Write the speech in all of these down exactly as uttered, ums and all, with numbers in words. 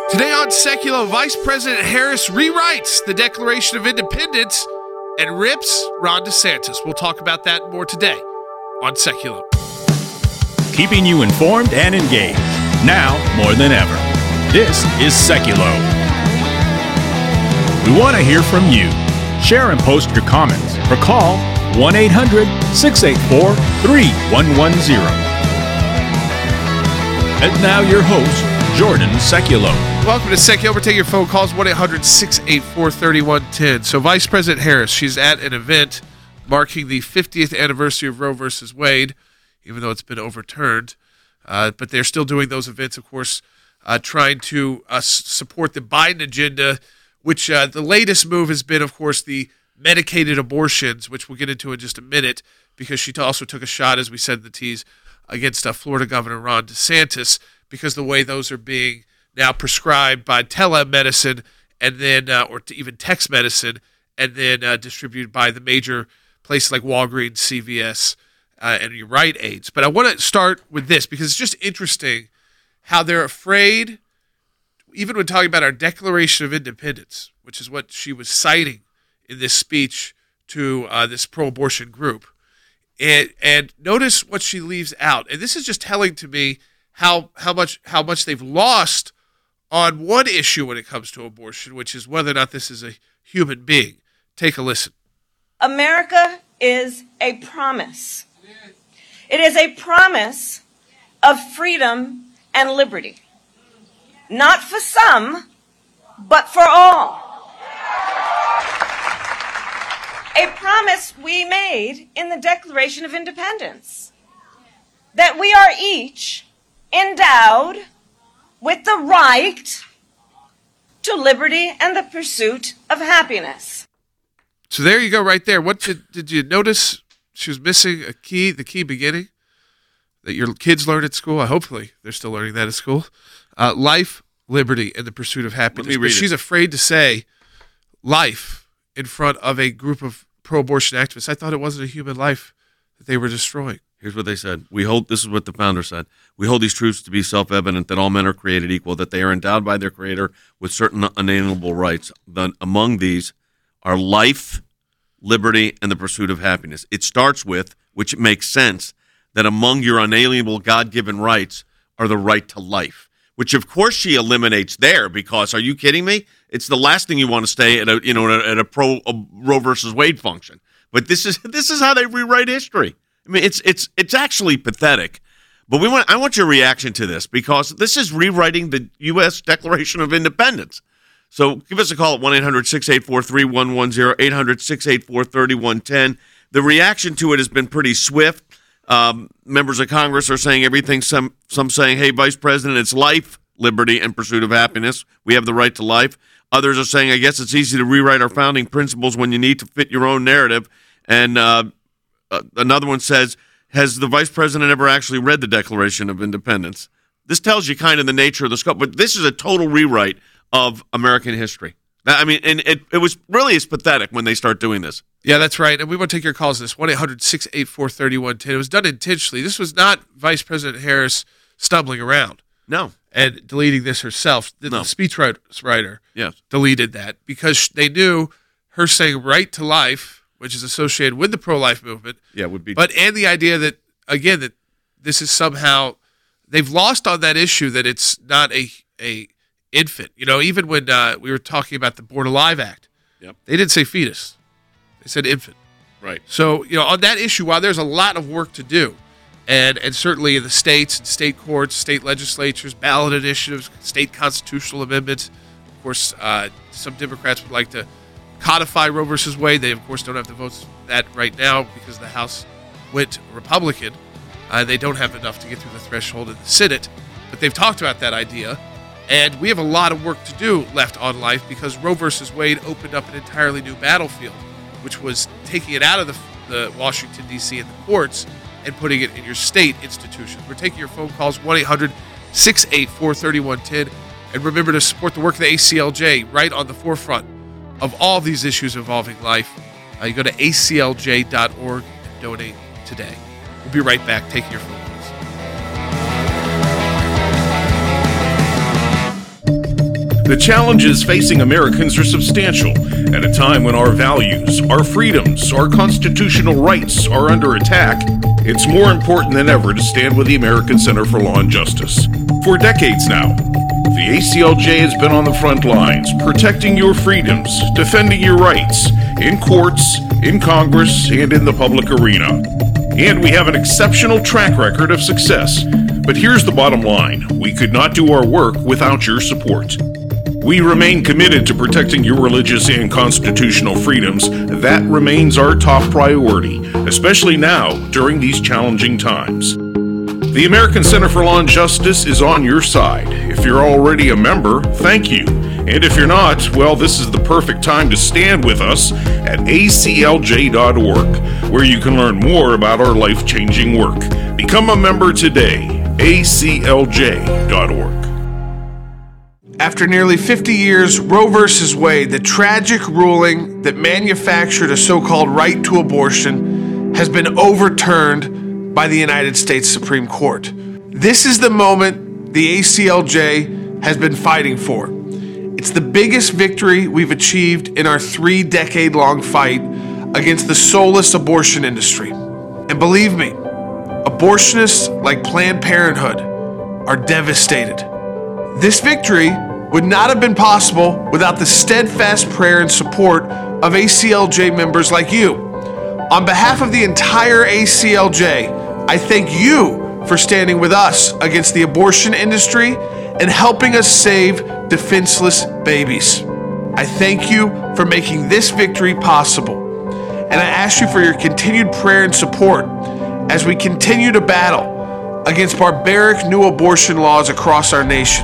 Today on Secular, Vice President Harris rewrites the Declaration of Independence and rips Ron DeSantis. We'll talk about that more today on Secular. Keeping you informed and engaged, now more than ever. This is Secular. We want to hear from you. Share and post your comments or call one eight hundred six eight four three one one zero. And now your host, Jordan Secular. Welcome to Secular. We're taking your phone calls, one eight hundred six eight four three one one zero. So Vice President Harris, she's at an event marking the fiftieth anniversary of Roe versus Wade, even though it's been overturned. Uh, but they're still doing those events, of course, uh, trying to uh, s- support the Biden agenda, which uh, the latest move has been, of course, the medicated abortions, which we'll get into in just a minute, because she also took a shot, as we said in the tease, against uh, Florida Governor Ron DeSantis, because the way those are being now prescribed by telemedicine and then, uh, or to even text medicine, and then uh, distributed by the major places like Walgreens, C V S, uh, and your Rite Aids. But I want to start with this because it's just interesting how they're afraid, even when talking about our Declaration of Independence, which is what she was citing in this speech to uh, this pro-abortion group. And, and notice what she leaves out. And this is just telling to me how how much how much they've lost on one issue when it comes to abortion, which is whether or not this is a human being. Take a listen. America is a promise. It is a promise of freedom and liberty. Not for some, but for all. A promise we made in the Declaration of Independence, that we are each endowed with the right to liberty and the pursuit of happiness. So there you go right there. What did, did you notice? She was missing a key, the key beginning that your kids learn at school. Hopefully they're still learning that at school. Uh, life, liberty, and the pursuit of happiness. Let me read but she's it. afraid to say life in front of a group of pro-abortion activists. I thought it wasn't a human life that they were destroying. Here's what they said. We hold, this is what the founder said. We hold these truths to be self-evident that all men are created equal, that they are endowed by their creator with certain unalienable rights. The, among these are life, liberty, and the pursuit of happiness. It starts with, which makes sense, that among your unalienable God-given rights are the right to life, which of course she eliminates there because, are you kidding me? It's the last thing you want to stay at a, you know, at a pro a Roe versus Wade function. But this is this is how they rewrite history. I mean, it's it's it's actually pathetic. But we want I want your reaction to this because this is rewriting the U S Declaration of Independence. So give us a call at one eight hundred six eight four three one one zero, eight hundred six eight four three one one zero. The reaction to it has been pretty swift. Um, members of Congress are saying everything. Some some saying, "Hey, Vice President, it's life, liberty, and pursuit of happiness. We have the right to life." Others are saying, "I guess it's easy to rewrite our founding principles when you need to fit your own narrative." And uh, uh, another one says, "Has the Vice President ever actually read the Declaration of Independence?" This tells you kind of the nature of the scope. But this is a total rewrite of American history. I mean, and it, it was really it's pathetic when they start doing this. Yeah, that's right. And we want to take your calls on this, one eight hundred six eight four three one one zero. It was done intentionally. This was not Vice President Harris stumbling around. No. And deleting this herself. The, No. the speechwriter Yes. deleted that because they knew her saying right to life, which is associated with the pro-life movement, Yeah, it would be. but and the idea that, again, that this is somehow, they've lost on that issue that it's not a a infant. You know, even when uh, we were talking about the Born Alive Act, Yep. they didn't say fetus. They said infant. Right. So, you know, on that issue, while there's a lot of work to do, and and certainly in the states and state courts, state legislatures, ballot initiatives, state constitutional amendments, of course, uh, some Democrats would like to codify Roe versus Wade. They, of course, don't have the votes for that right now because the House went Republican. Uh, they don't have enough to get through the threshold in the Senate, but they've talked about that idea. And we have a lot of work to do left on life because Roe versus Wade opened up an entirely new battlefield, which was taking it out of the, the Washington, D C and the courts and putting it in your state institutions. We're taking your phone calls, one eight hundred six eight four three one one zero. And remember to support the work of the A C L J right on the forefront of all these issues involving life. Uh, you go to A C L J dot org and donate today. We'll be right back taking your phone calls. The challenges facing Americans are substantial at a time when our values, our freedoms, our constitutional rights are under attack. It's more important than ever to stand with the American Center for Law and Justice. For decades now, the A C L J has been on the front lines, protecting your freedoms, defending your rights, in courts, in Congress, and in the public arena. And we have an exceptional track record of success. But here's the bottom line. We could not do our work without your support. We remain committed to protecting your religious and constitutional freedoms. That remains our top priority, especially now during these challenging times. The American Center for Law and Justice is on your side. If you're already a member, thank you. And if you're not, well, this is the perfect time to stand with us at A C L J dot org, where you can learn more about our life-changing work. Become a member today, A C L J dot org. After nearly fifty years, Roe versus Wade, the tragic ruling that manufactured a so-called right to abortion, has been overturned by the United States Supreme Court. This is the moment the A C L J has been fighting for. It's the biggest victory we've achieved in our three-decade-long fight against the soulless abortion industry. And believe me, abortionists like Planned Parenthood are devastated. This victory would not have been possible without the steadfast prayer and support of A C L J members like you. On behalf of the entire A C L J, I thank you for standing with us against the abortion industry and helping us save defenseless babies. I thank you for making this victory possible. And I ask you for your continued prayer and support as we continue to battle against barbaric new abortion laws across our nation.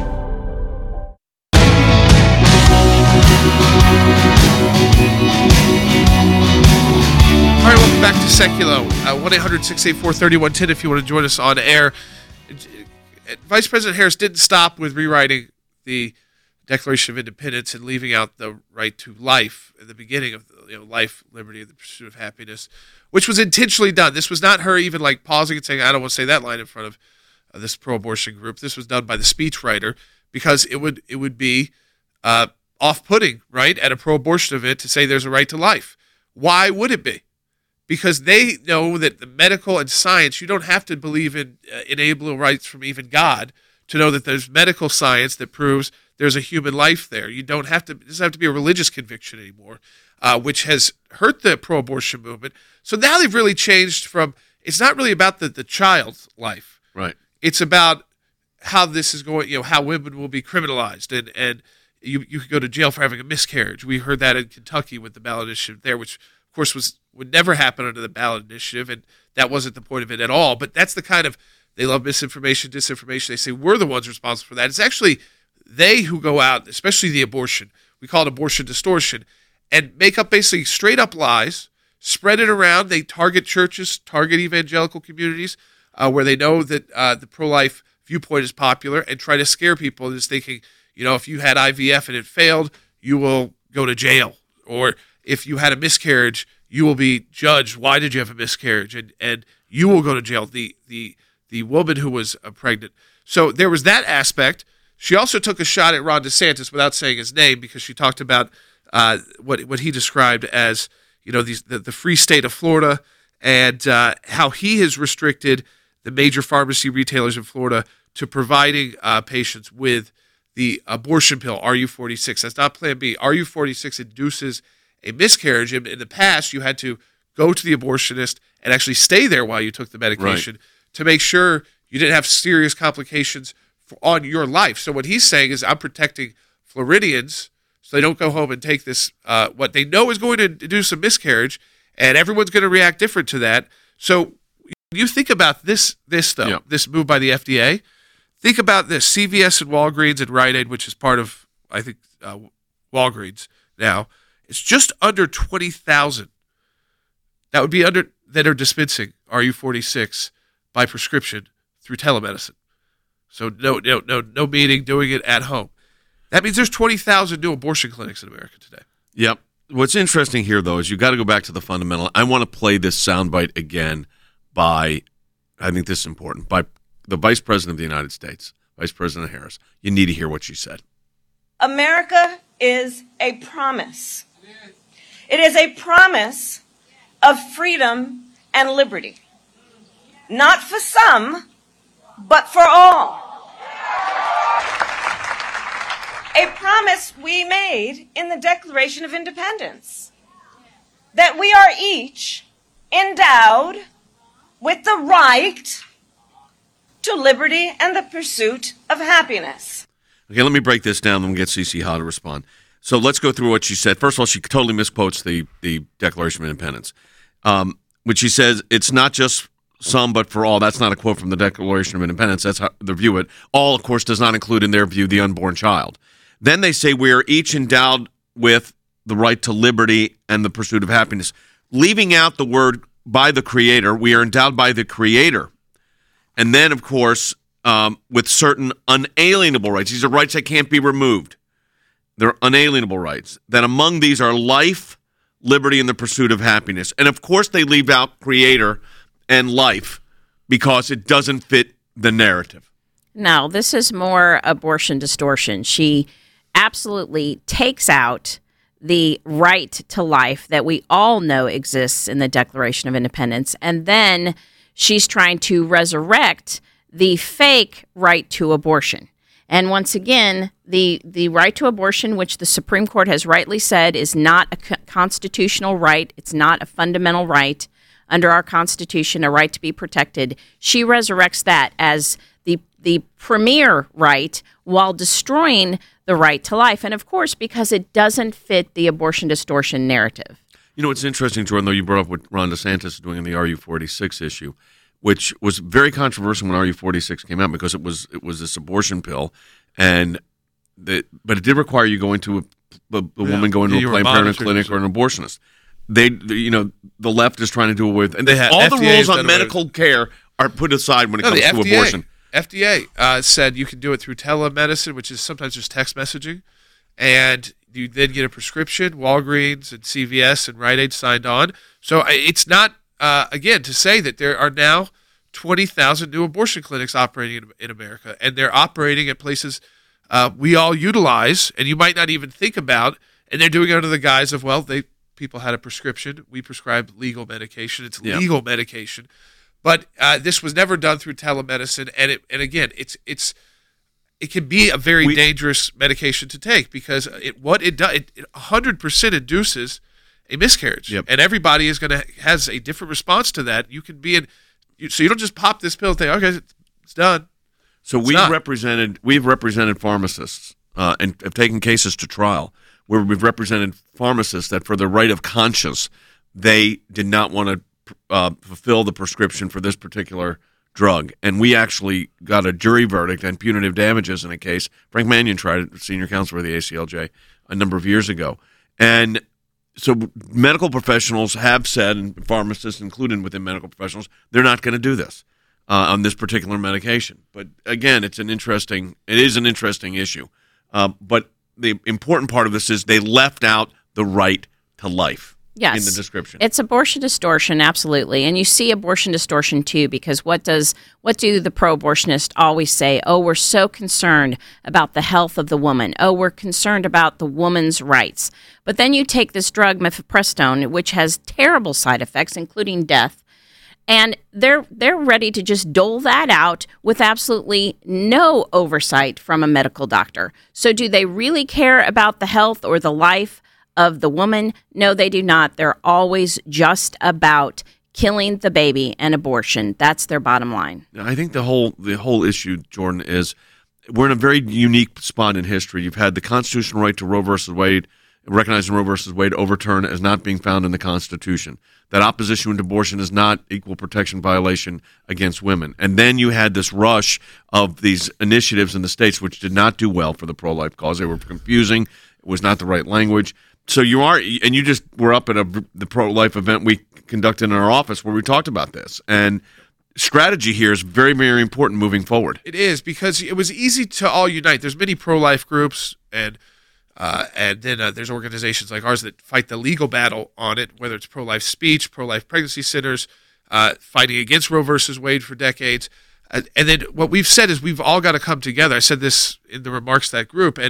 All right, welcome back to Seculo. Uh, one eight hundred six eight four three one one zero if you want to join us on air. Vice President Harris didn't stop with rewriting the Declaration of Independence and leaving out the right to life at the beginning of you know, life, liberty, and the pursuit of happiness, which was intentionally done. This was not her even like pausing and saying, I don't want to say that line in front of uh, this pro-abortion group. This was done by the speechwriter because it would it would be uh, off-putting, right, at a pro-abortion event to say there's a right to life. Why would it be? Because they know that the medical and science, you don't have to believe in uh, inalienable rights from even God to know that there's medical science that proves there's a human life there. You don't have to, it doesn't have to be a religious conviction anymore, uh, which has hurt the pro-abortion movement. So now they've really changed from, it's not really about the, the child's life. Right. It's about how this is going, you know, how women will be criminalized and, and you, you could go to jail for having a miscarriage. We heard that in Kentucky with the ballot initiative there, which of course was would never happen under the ballot initiative, and that wasn't the point of it at all. But that's the kind of, they love misinformation, disinformation. They say we're the ones responsible for that. It's actually they who go out, especially the abortion, we call it abortion distortion, and make up basically straight up lies, spread it around. They target churches, target evangelical communities uh, where they know that uh, the pro-life viewpoint is popular, and try to scare people into thinking, you know, if you had I V F and it failed, you will go to jail. Or if you had a miscarriage, you will be judged. Why did you have a miscarriage? And and you will go to jail. The the the woman who was uh, pregnant. So there was that aspect. She also took a shot at Ron DeSantis without saying his name because she talked about uh, what what he described as you know these the, the free state of Florida and uh, how he has restricted the major pharmacy retailers in Florida to providing uh, patients with the abortion pill R U forty-six. That's not Plan B. R U forty-six induces a miscarriage. In, in the past, you had to go to the abortionist and actually stay there while you took the medication right. to make sure you didn't have serious complications for, on your life. So what he's saying is I'm protecting Floridians so they don't go home and take this, uh, what they know is going to induce a miscarriage, and everyone's going to react different to that. So you think about this, this though, yeah. this move by the F D A. Think about this, C V S and Walgreens and Rite Aid, which is part of, I think, uh, Walgreens now, it's just under twenty thousand. That would be under that are dispensing R U forty-six by prescription through telemedicine. So no, no, no, no meeting, doing it at home. That means there's twenty thousand new abortion clinics in America today. Yep. What's interesting here, though, is you've got to go back to the fundamental. I want to play this soundbite again by, I think this is important, by the Vice President of the United States, Vice President Harris. You need to hear what she said. America is a promise. It is a promise of freedom and liberty. Not for some, but for all. A promise we made in the Declaration of Independence, that we are each endowed with the right to liberty and the pursuit of happiness. Okay, let me break this down, then we'll get Cece Ha to respond. So let's go through what she said. First of all, she totally misquotes the, the Declaration of Independence. Um, when she says it's not just some, but for all. That's not a quote from the Declaration of Independence. That's how they view it. All, of course, does not include in their view the unborn child. Then they say we are each endowed with the right to liberty and the pursuit of happiness. Leaving out the word by the Creator, we are endowed by the Creator. And then, of course, um, with certain unalienable rights. These are rights that can't be removed. They're unalienable rights. That among these are life, liberty, and the pursuit of happiness. And, of course, they leave out Creator and life because it doesn't fit the narrative. No, this is more abortion distortion. She absolutely takes out the right to life that we all know exists in the Declaration of Independence, and then she's trying to resurrect the fake right to abortion. And once again, the, the right to abortion, which the Supreme Court has rightly said is not a co- constitutional right, it's not a fundamental right under our Constitution, a right to be protected, she resurrects that as the the premier right while destroying the right to life. And of course, because it doesn't fit the abortion distortion narrative. You know, it's interesting, Jordan, though you brought up what Ron DeSantis is doing in the R U forty-six issue, which was very controversial when R U forty-six came out because it was it was this abortion pill, and the, but it did require you going to a, a, a Yeah. woman going to You a were Planned Parenthood monitored, clinic so- or an abortionist. They, the, you know, the left is trying to do away with, and They had- all the F D A has rules on done away medical care are put aside when it No, comes the to F D A, abortion. F D A uh, said you can do it through telemedicine, which is sometimes just text messaging, and you then get a prescription. Walgreens and C V S and Rite Aid signed on. So I- it's not, uh, again, to say that there are now twenty thousand new abortion clinics operating in, in America, and they're operating at places uh, we all utilize, and you might not even think about, and they're doing it under the guise of, well, they people had a prescription. We prescribe legal medication. It's Yeah. legal medication. But uh, this was never done through telemedicine, and it, and again, it's it's it can be a very We- dangerous medication to take because it what it does it one hundred percent induces a miscarriage, Yep. and everybody is going to has a different response to that. You can be in, you, so you don't just pop this pill and think, okay, it's, it's done. So It's we've not. represented we've represented pharmacists uh, and have taken cases to trial where we've represented pharmacists that for the right of conscience they did not want to uh, fulfill the prescription for this particular drug, and we actually got a jury verdict and punitive damages in a case. Frank Mannion tried it, senior counsel for the A C L J, a number of years ago, and so medical professionals have said, and pharmacists included within medical professionals, they're not going to do this. Uh, on this particular medication. But again, it's an interesting, it is an interesting issue. Uh, but the important part of this is they left out the right to life Yes. in the description. It's abortion distortion, absolutely. And you see abortion distortion too, because what does what do the pro-abortionists always say? Oh, we're so concerned about the health of the woman. Oh, we're concerned about the woman's rights. But then you take this drug, mifepristone, which has terrible side effects, including death, and they're they're ready to just dole that out with absolutely no oversight from a medical doctor. So do they really care about the health or the life of the woman? No, they do not. They're always just about killing the baby and abortion. That's their bottom line. I think the whole the whole issue, Jordan, is we're in a very unique spot in history. You've had the constitutional right to Roe versus Wade, recognizing Roe versus Wade overturned as not being found in the Constitution. That opposition to abortion is not equal protection violation against women. And then you had this rush of these initiatives in the states which did not do well for the pro-life cause. They were confusing. It was not the right language. So you are, and you just were up at a, the pro-life event we conducted in our office where we talked about this. And strategy here is very, very important moving forward. It is because it was easy to all unite. There's many pro-life groups, and uh, and then uh, there's organizations like ours that fight the legal battle on it, whether it's pro-life speech, pro-life pregnancy centers, uh, fighting against Roe versus Wade for decades. Uh, and then what we've said is we've all got to come together. I said this in the remarks to that group, and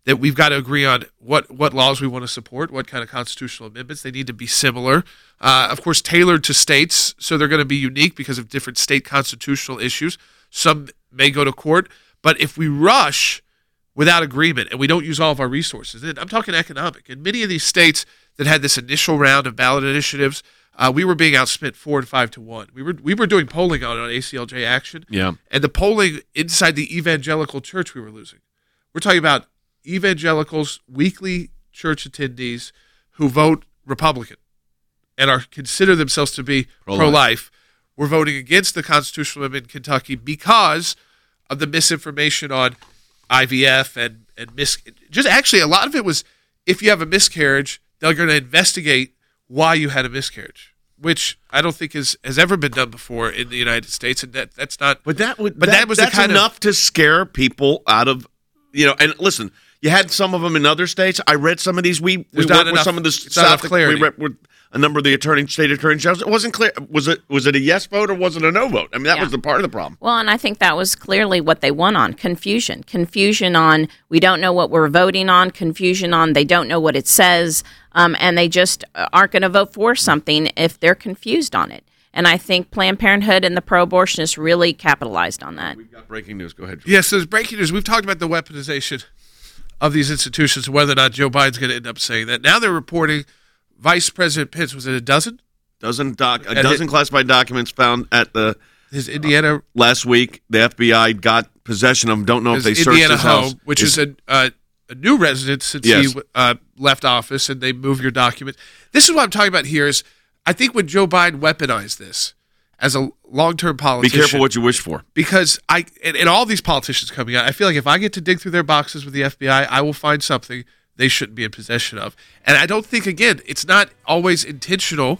that we've got to agree on what, what laws we want to support, what kind of constitutional amendments. They need to be similar, uh, of course, tailored to states, so they're going to be unique because of different state constitutional issues. Some may go to court, but if we rush without agreement and we don't use all of our resources, and I'm talking economic, in many of these states that had this initial round of ballot initiatives, uh, we were being outspent four and five to one. We were we were doing polling on it on A C L J Action, Yeah. and the polling inside the evangelical church we were losing. We're talking about evangelicals, weekly church attendees who vote Republican and are consider themselves to be Pro-life. pro-life. We're voting against the constitutional amendment in Kentucky because of the misinformation on I V F and and mis. Just actually, a lot of it was if you have a miscarriage, they're going to investigate why you had a miscarriage, which I don't think is, has ever been done before in the United States, and that that's not. But that would, But that, that was the that's kind of- enough to scare people out of, you know. And listen, you had some of them in other states. I read some of these. We we There's worked not with enough- some of the it's not enough South. clarity. We read with a number of the attorney, state attorney generals. It wasn't clear. Was it was it a yes vote or was it a no vote? I mean, that Yeah. was the part of the problem. Well, and I think that was clearly what they won on confusion. Confusion on we don't know what we're voting on, confusion on they don't know what it says, um, and they just aren't going to vote for something if they're confused on it. And I think Planned Parenthood and the pro-abortionists really capitalized on that. We've got breaking news. Go ahead. Yes, there's breaking news. We've talked about the weaponization of these institutions, whether or not Joe Biden's going to end up saying that. Now they're reporting Vice President Pence, was it a dozen? Dozen doc, a And dozen it- classified documents found at the His Indiana last week. The F B I got possession of them. Don't know if his they searched Indiana his house. home, which is a, uh, a new resident since Yes. he uh, left office, and they move your documents. This is what I'm talking about here is I think when Joe Biden weaponized this as a long-term Be politician. careful what you wish for. Because I and, and all these politicians coming out, I feel like if I get to dig through their boxes with the F B I, I will find something they shouldn't be in possession of. And I don't think, again, it's not always intentional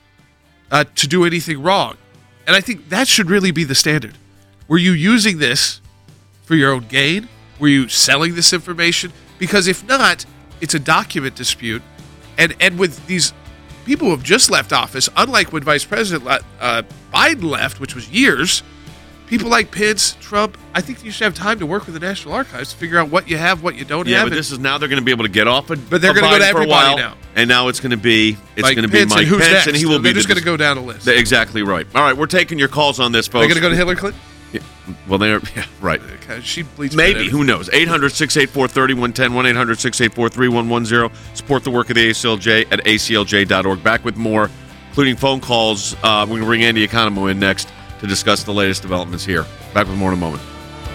uh, to do anything wrong. And I think that should really be the standard. Were you using this for your own gain? Were you selling this information? Because if not, it's a document dispute. And and with these people who have just left office, unlike when Vice President le- uh, Biden left, which was years, people like Pence, Trump, I think you should have time to work with the National Archives to figure out what you have, what you don't Yeah, have. but and- this is now they're going to be able to get off it. But they're going gonna to go to for a everybody while, now. and now it's going to be it's like going to be Pence, Mike and who's Pence, next? and he will They're be just the going to go down a list. the- exactly right. All right, we're taking your calls on this, folks. They're going to go to Hillary Clinton? Well, they're yeah, right. Okay, she bleeds Maybe. potatoes. Who knows? eight hundred, six eight four, three one one zero, one eight hundred, six eight four, three one one zero. Support the work of the A C L J at A C L J dot org. Back with more, including phone calls. Uh, we're going to bring Andy Economo in next to discuss the latest developments here. Back with more in a moment.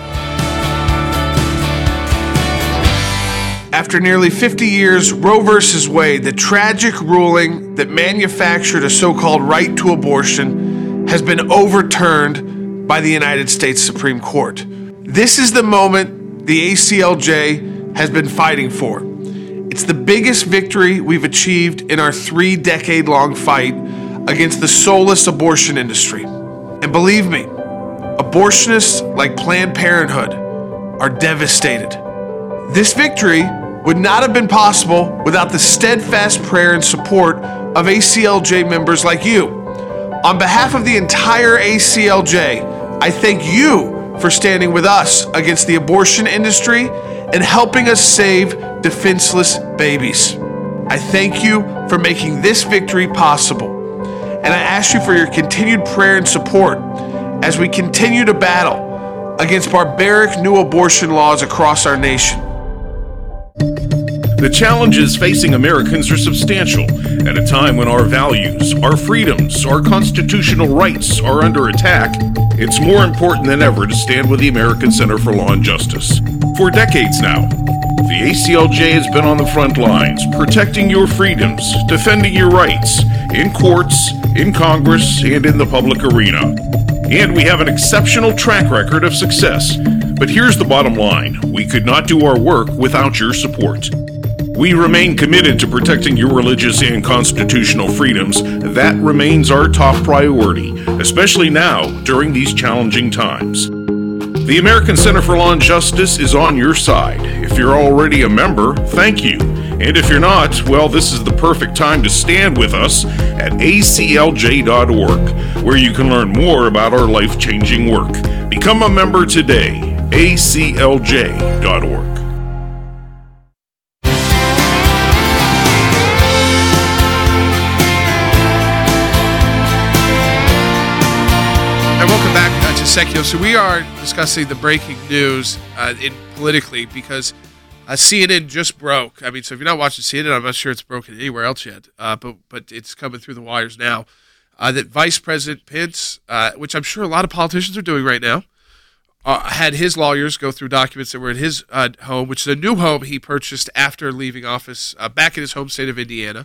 After nearly fifty years, Roe versus Wade, the tragic ruling that manufactured a so-called right to abortion, has been overturned by the United States Supreme Court. This is the moment the A C L J has been fighting for. It's the biggest victory we've achieved in our three-decade-long fight against the soulless abortion industry. And believe me, abortionists like Planned Parenthood are devastated. This victory would not have been possible without the steadfast prayer and support of A C L J members like you. On behalf of the entire A C L J, I thank you for standing with us against the abortion industry and helping us save defenseless babies. I thank you for making this victory possible. And I ask you for your continued prayer and support as we continue to battle against barbaric new abortion laws across our nation. The challenges facing Americans are substantial at a time when our values, our freedoms, our constitutional rights are under attack. It's more important than ever to stand with the American Center for Law and Justice. For decades now, the A C L J has been on the front lines, protecting your freedoms, defending your rights, in courts, in Congress, and in the public arena. And we have an exceptional track record of success. But here's the bottom line. We could not do our work without your support. We remain committed to protecting your religious and constitutional freedoms. That remains our top priority, especially now during these challenging times. The American Center for Law and Justice is on your side. If you're already a member, thank you. And if you're not, well, this is the perfect time to stand with us at A C L J dot org, where you can learn more about our life-changing work. Become a member today, A C L J dot org. Secchio. So we are discussing the breaking news uh, in politically because uh, C N N just broke. I mean, so if you're not watching C N N, I'm not sure it's broken anywhere else yet, uh, but but it's coming through the wires now. Uh, that Vice President Pence, uh, which I'm sure a lot of politicians are doing right now, uh, had his lawyers go through documents that were in his uh, home, which is a new home he purchased after leaving office uh, back in his home state of Indiana.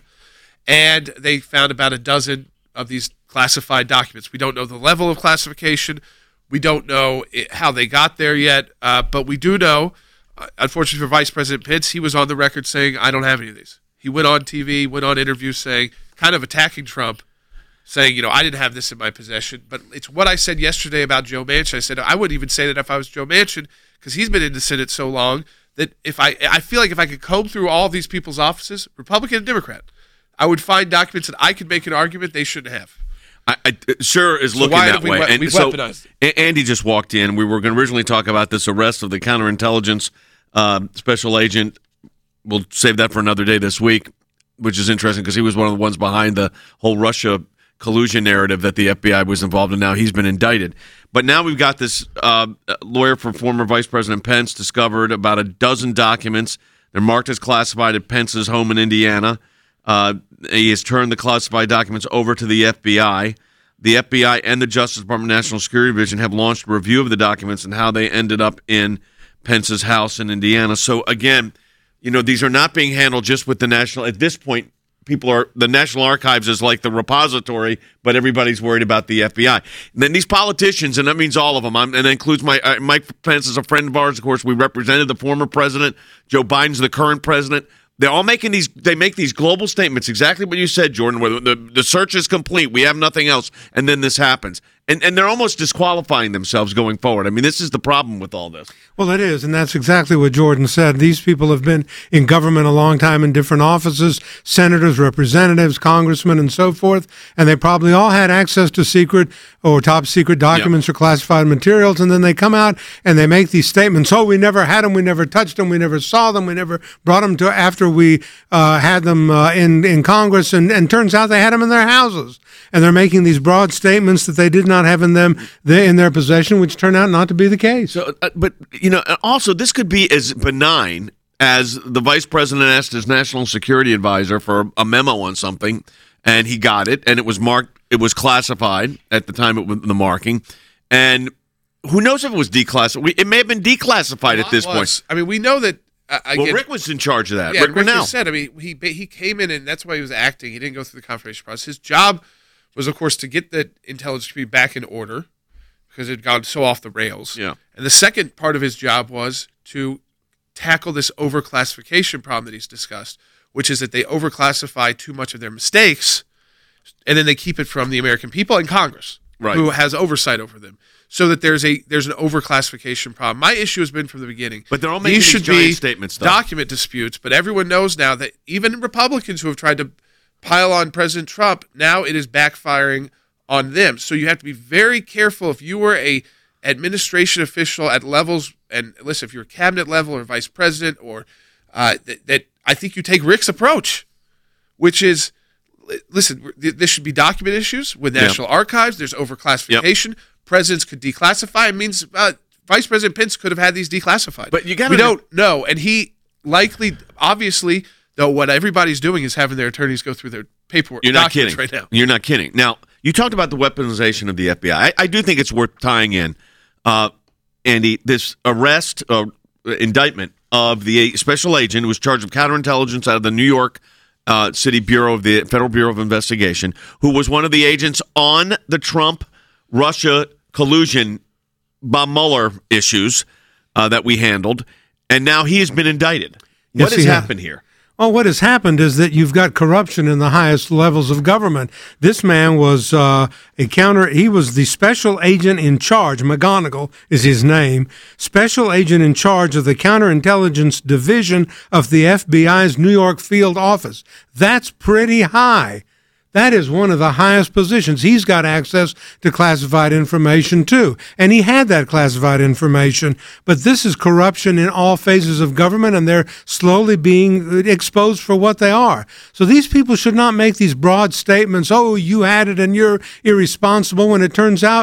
And they found about a dozen of these classified documents. We don't know the level of classification. We don't know it, how they got there yet. Uh, but we do know, uh, unfortunately for Vice President Pence, he was on the record saying, I don't have any of these. He went on T V, went on interviews saying, kind of attacking Trump, saying, you know, I didn't have this in my possession. But it's what I said yesterday about Joe Manchin. I said, I wouldn't even say that if I was Joe Manchin, because he's been in the Senate so long, that if I, I feel like if I could comb through all of these people's offices, Republican and Democrat, I would find documents that I could make an argument they shouldn't have. I, I sure is So looking why that have we way. we- and we've so weaponized A- Andy just walked in. We were going to originally talk about this arrest of the counterintelligence uh, special agent. We'll save that for another day this week, which is interesting because he was one of the ones behind the whole Russia collusion narrative that the F B I was involved in. Now he's been indicted. But now we've got this uh, lawyer for former Vice President Pence discovered about a dozen documents. They're marked as classified at Pence's home in Indiana. Uh, he has turned the classified documents over to the F B I. The F B I and the Justice Department National Security Division have launched a review of the documents and how they ended up in Pence's house in Indiana. So again, you know, these are not being handled just with the National. At this point, people are the National Archives is like the repository, but everybody's worried about the F B I. And then these politicians, and that means all of them, I'm, and that includes my uh, Mike Pence is a friend of ours. Of course, we represented the former president. Joe Biden's the current president. They're all making these. They make these global statements, exactly what you said, Jordan. Where the, the search is complete, we have nothing else, and then this happens, and and they're almost disqualifying themselves going forward. I mean, this is the problem with all this. Well, it is, and that's exactly what Jordan said. These people have been in government a long time in different offices, senators, representatives, congressmen, and so forth, and they probably all had access to secret or top secret documents Yep. or classified materials, and then they come out and they make these statements, oh, we never had them, we never touched them, we never saw them, we never brought them to after we uh, had them uh, in, in Congress, and, and turns out they had them in their houses. And they're making these broad statements that they did not have in them in their possession, which turn out not to be the case. So, uh, but you know, also this could be as benign as the vice president asked his national security advisor for a memo on something, and he got it, and it was marked. It was classified at the time it was the marking, and who knows if it was declassified? It may have been declassified at this Was. point. I mean, we know that. Uh, Well, again, Rick was in charge of that. Yeah, Rick Rick Grinnell. just said. I mean, he he came in and that's why he was acting. He didn't go through the confirmation process. His job was, of course, to get the intelligence community back in order because it had gone so off the rails. Yeah. And the second part of his job was to tackle this overclassification problem that he's discussed, which is that they overclassify too much of their mistakes, and then they keep it from the American people and Congress, Right. who has oversight over them. So that there's a there's an overclassification problem. My issue has been from the beginning. But they're all making these these should giant be statements, though. document disputes. But everyone knows now that even Republicans who have tried to pile on President Trump, now it is backfiring on them. So you have to be very careful if you were a administration official at levels, and listen, if you're cabinet level or vice president, or uh, that, that I think you take Rick's approach, which is, listen, this should be document issues with National Archives. There's overclassification. Yep. Presidents could declassify. It means uh, Vice President Pence could have had these declassified. But you gotta we don't know. And he likely, obviously, though, what everybody's doing is having their attorneys go through their paperwork. You're not documents kidding. right now. You're not kidding. Now, you talked about the weaponization of the F B I. I, I do think it's worth tying in, uh, Andy, this arrest, uh, indictment of the special agent who was charged with counterintelligence out of the New York uh, City Bureau of the Federal Bureau of Investigation, who was one of the agents on the Trump-Russia collusion Bob Mueller issues uh, that we handled, and now he has been indicted. Yes, What has he has. happened here? Well, what has happened is that you've got corruption in the highest levels of government. This man was uh, a counter. He was the special agent in charge. McGonigal is his name. Special agent in charge of the counterintelligence division of the F B I's New York field office. That's pretty high. That is one of the highest positions. He's got access to classified information, too. And he had that classified information. But this is corruption in all phases of government, and they're slowly being exposed for what they are. So these people should not make these broad statements, oh, you had it and you're irresponsible, when it turns out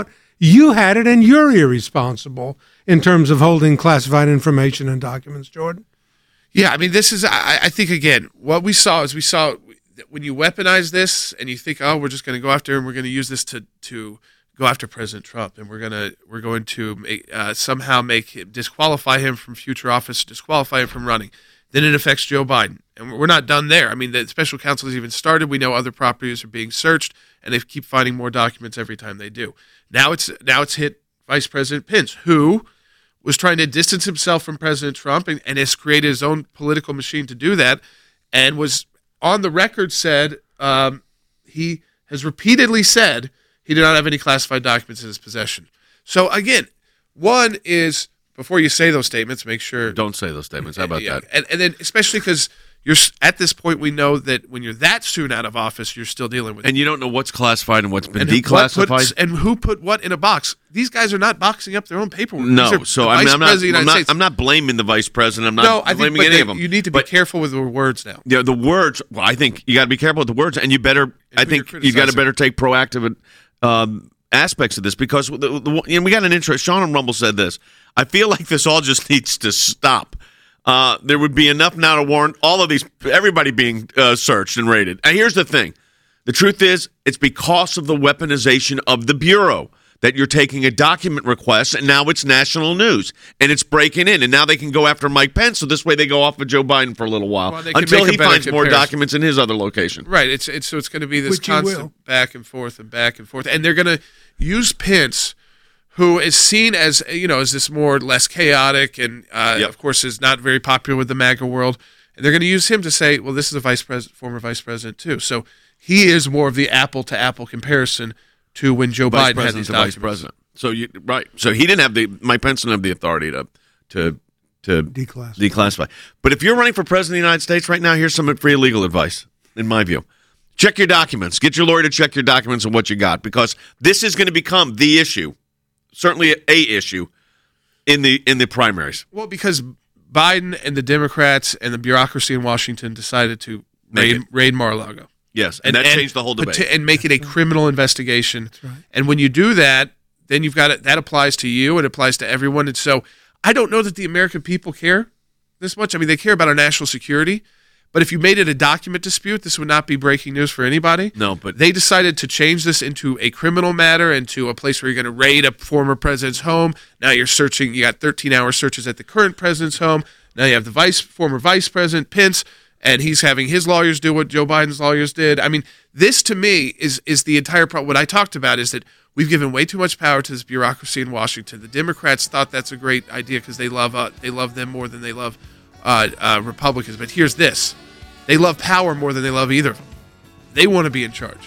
You had it, and you're irresponsible in terms of holding classified information and documents, Jordan. Yeah, I mean, this is, I, I think, again, what we saw is we saw when you weaponize this and you think, oh, we're just going to go after him, we're going to use this to to go after President Trump, and we're going to we're going to make, uh, somehow make him, disqualify him from future office, disqualify him from running. Then it affects Joe Biden, and we're not done there. I mean, the special counsel has even started. We know other properties are being searched, and they keep finding more documents every time they do. Now it's now it's hit Vice President Pence, who was trying to distance himself from President Trump and, and has created his own political machine to do that, and was on the record said um, he has repeatedly said he did not have any classified documents in his possession. So again, one is, before you say those statements, make sure Don't say those statements. How about yeah, that? And, and then especially because you're at this point, we know that when you're that soon out of office, you're still dealing with And it. you don't know what's classified and what's been And who- declassified. what puts- and who put what in a box. These guys are not boxing up their own paperwork. These No, are so the I mean, Vice I'm not, President of the I'm, United not, States. I'm not blaming the vice president. I'm not no, I think blaming but any they- of them. you need to be But, careful with the words now. Yeah, the words. Well, I think you got to be careful with the words, and you better. I who think you're you got to criticizing. better take proactive um, aspects of this because the, the, you know, we got an interest. Sean and Rumble said this. I feel like this all just needs to stop. Uh, there would be enough now to warrant all of these, everybody being uh, searched and raided. And here's the thing: the truth is, it's because of the weaponization of the Bureau that you're taking a document request, and now it's national news, and it's breaking in, and now they can go after Mike Pence, so this way they go off of Joe Biden for a little while Well, they can until make a he better finds more comparison. documents in his other location. Right. It's it's so it's going to be this Which you will. constant back and forth and back and forth, and they're going to use Pence, who is seen as you know as this more or less chaotic, and uh, Yep. of course is not very popular with the MAGA world, and they're going to use him to say, well, this is a vice president, former vice president too, so he is more of the apple to apple comparison to when Joe Vice Biden had these president to vice documents. president. So you right. So he didn't have the Mike Pence didn't have the authority to to to Declassify. declassify. But if you're running for president of the United States right now, here's some free legal advice, in my view. Check your documents. Get your lawyer to check your documents and what you got, because this is going to become the issue, certainly a issue in the in the primaries. Well, because Biden and the Democrats and the bureaucracy in Washington decided to Make raid, it. raid Mar-a-Lago. Yes, and, that changed the whole debate. pati- And make it a criminal investigation. right. And when you do that, then you've got it. That applies to you. It applies to everyone. And so I don't know that the American people care this much. I mean, they care about our national security. But if you made it a document dispute, this would not be breaking news for anybody. No, but They decided to change this into a criminal matter, into a place where you're going to raid a former president's home. Now you're searching. You got thirteen-hour searches at the current president's home. Now you have the vice former vice president Pence, and he's having his lawyers do what Joe Biden's lawyers did. I mean, this to me is is the entire problem. What I talked about is that we've given way too much power to this bureaucracy in Washington. The Democrats thought that's a great idea because they love uh, they love them more than they love uh, uh, Republicans. But here's this. They love power more than they love either of them. They want to be in charge.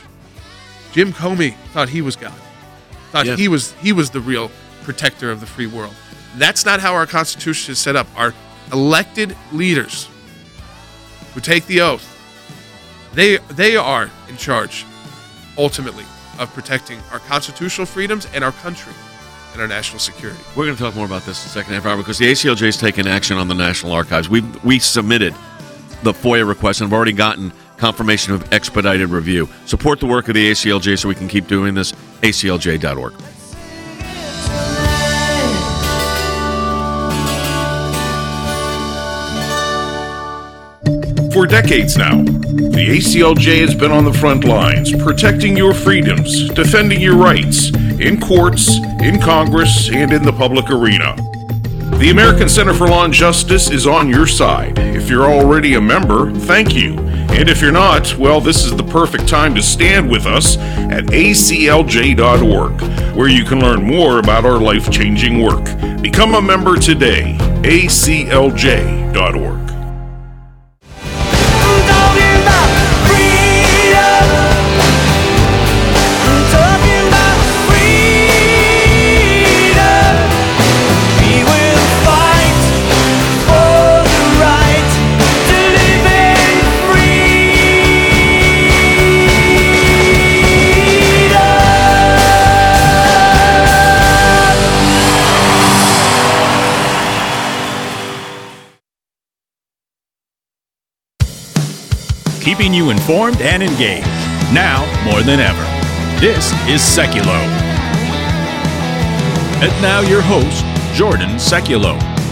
Jim Comey thought he was God. Thought Yes. he was he was the real protector of the free world. That's not how our Constitution is set up. Our elected leaders who take the oath, they they are in charge, ultimately, of protecting our constitutional freedoms and our country and our national security. we're going to talk more about this in the second half hour because the A C L J is taking action on the National Archives. We we submitted the FOIA request and have already gotten confirmation of expedited review. Support the work of the A C L J so we can keep doing this. A C L J dot org. For decades now, the A C L J has been on the front lines, protecting your freedoms, defending your rights, in courts, in Congress, and in the public arena. The American Center for Law and Justice is on your side. If you're already a member, thank you. And if you're not, well, this is the perfect time to stand with us at A C L J dot org, where you can learn more about our life-changing work. Become a member today. A C L J dot org. Keeping you informed and engaged. Now more than ever. This is Seculo. And now your host, Jordan Seculo.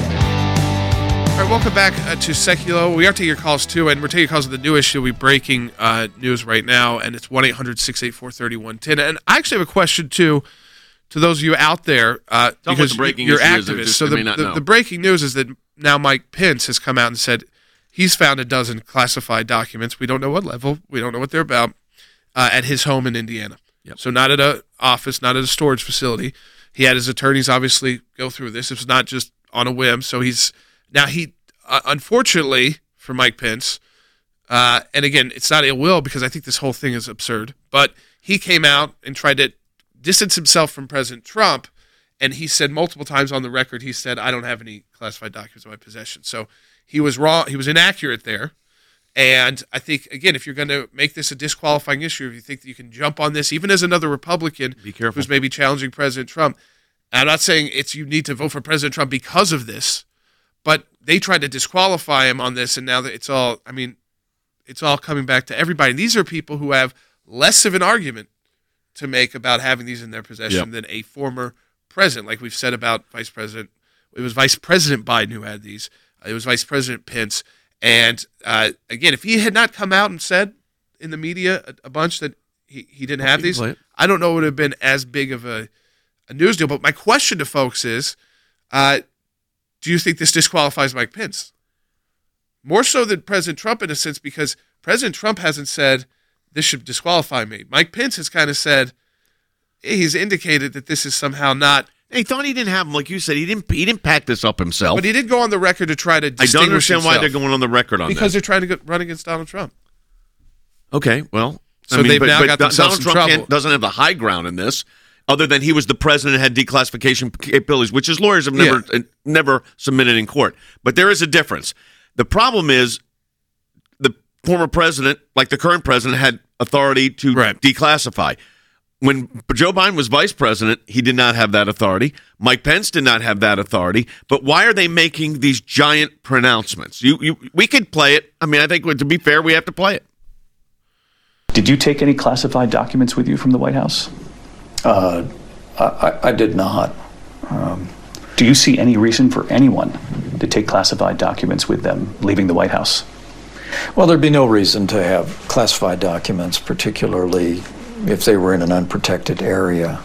All right, welcome back uh, to Seculo. We are taking your calls, too, and we're taking your calls on the new issue. We're breaking uh, news right now, and it's one eight hundred six eight four three one one zero. And I actually have a question, too, to those of you out there, uh, Tell because the breaking you're issue is, activists. just So they the, may not the, know. the breaking news is that now Mike Pence has come out and said he's found a dozen classified documents. We don't know what level. We don't know what they're about uh, at his home in Indiana. Yep. So not at an office, not at a storage facility. He had his attorneys obviously go through this. It was not just on a whim. So he's now he, uh, unfortunately for Mike Pence, uh, and again, it's not ill will because I think this whole thing is absurd, but he came out and tried to distance himself from President Trump. And he said multiple times on the record, he said, I don't have any classified documents in my possession. So he was wrong. He was inaccurate there. And I think, again, if you're going to make this a disqualifying issue, if you think that you can jump on this, even as another Republican Be careful. who's maybe challenging President Trump, I'm not saying it's you need to vote for President Trump because of this, but they tried to disqualify him on this, and now that it's all, I mean, it's all coming back to everybody. And these are people who have less of an argument to make about having these in their possession Yep. than a former president, like we've said about Vice President. It was Vice President Biden who had these. It was Vice President Pence. And uh, again, if he had not come out and said in the media a, a bunch that he, he didn't have you can these, play it. I don't know it would have been as big of a, a news deal. But my question to folks is, uh, do you think this disqualifies Mike Pence? More so than President Trump in a sense, because President Trump hasn't said this should disqualify me. Mike Pence has kind of said, he's indicated that this is somehow not. He thought he didn't have them, like you said. He didn't. He didn't pack this up himself. But he did go on the record to try to I distinguish don't understand why himself they're going on the record on because this. they're trying to go, run against Donald Trump. Okay, well, So they've but, now but got Don- themselves Donald in Trump trouble. can't- doesn't have the high ground in this, other than he was the president and had declassification capabilities, which his lawyers have never Yeah. uh, never submitted in court. But there is a difference. The problem is the former president, like the current president, had authority to Right. declassify. When Joe Biden was vice president, he did not have that authority. Mike Pence did not have that authority. But why are they making these giant pronouncements? You, you, we could play it. I mean, I think to be fair, we have to play it. Did you take any classified documents with you from the White House? Uh, I, I did not. Um, Do you see any reason for anyone to take classified documents with them leaving the White House? well, there'd be no reason to have classified documents, particularly if they were in an unprotected area.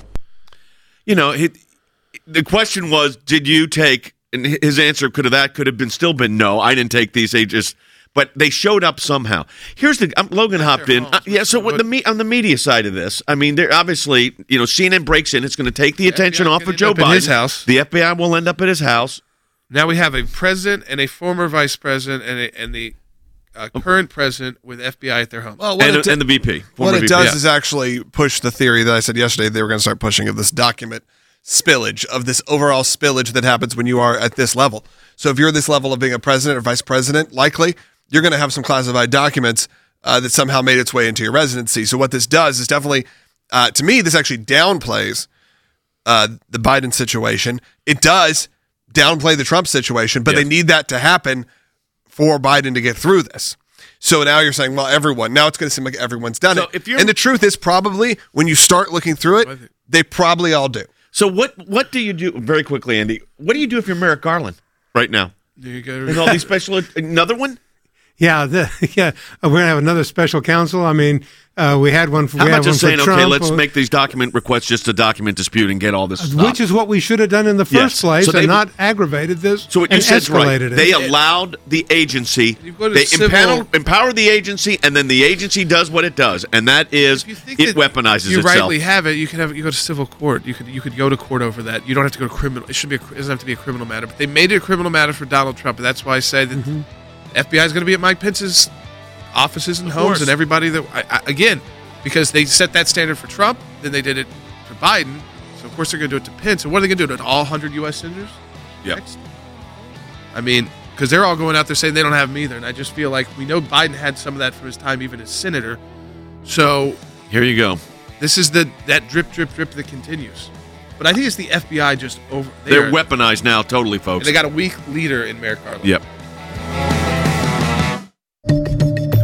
You know, he, the question was, did you take? And his answer could have that could have been still been no. I didn't take these. They just, but they showed up somehow. Here's the um, Logan hopped in. Uh, yeah, so what the me on the media side of this, I mean, they're obviously, you know, C N N breaks in. It's going to take the attention F B I off can of Joe end up Biden. at his house. The F B I will end up at his house. Now we have a president and a former vice president and, a, and the uh, current president with F B I at their home. Well, what And, it, do- and the V P. what former it V P. does Yeah. is actually push the theory that I said yesterday they were going to start pushing of this document spillage, of this overall spillage that happens when you are at this level. So if you're at this level of being a president or vice president, likely you're going to have some classified documents uh, that somehow made its way into your residency. So what this does is definitely, uh, to me, this actually downplays uh, the Biden situation. It does downplay the Trump situation, but Yes. they need that to happen for Biden to get through this. So now you're saying, well, everyone. Now it's going to seem like everyone's done So it. if you're- and the truth is probably, when you start looking through it, they probably all do. So what? What do you do? Very quickly, Andy. What do you do if you're Merrick Garland right now? There you go. And all these special. Another one. Yeah, the, yeah. Uh, We're gonna have another special counsel. I mean, uh, we had one for. How we about had one just for saying, okay, Trump, let's uh, make these document requests just a document dispute and get all this stuff. which is what we should have done in the first Yes. place, So they- and not aggravated this. So what you and said is right. escalated it. They allowed the agency. You go to They civil- empower, empower the agency, and then the agency does what it does, and that is If you think it that weaponizes you itself. rightly have it, you can have you go to civil court. You could you could go to court over that. You don't have to go to criminal. It should be. A, it doesn't have to be a criminal matter. But they made it a criminal matter for Donald Trump, and that's why I say that Mm-hmm. F B I is going to be at Mike Pence's offices and Of homes course. and everybody that I, I, again because they set that standard for Trump, then they did it for Biden. So of course they're going to do it to Pence. And what are they going to do to all one hundred U S senators? Yep. Next? I mean, because they're all going out there saying they don't have them either, and I just feel like we know Biden had some of that from his time even as senator. So Here you go. this is the that drip, drip, drip that continues. But I think it's the F B I just over. they They're are- weaponized now, totally, folks. And they got a weak leader in Merrick Garland. Yep.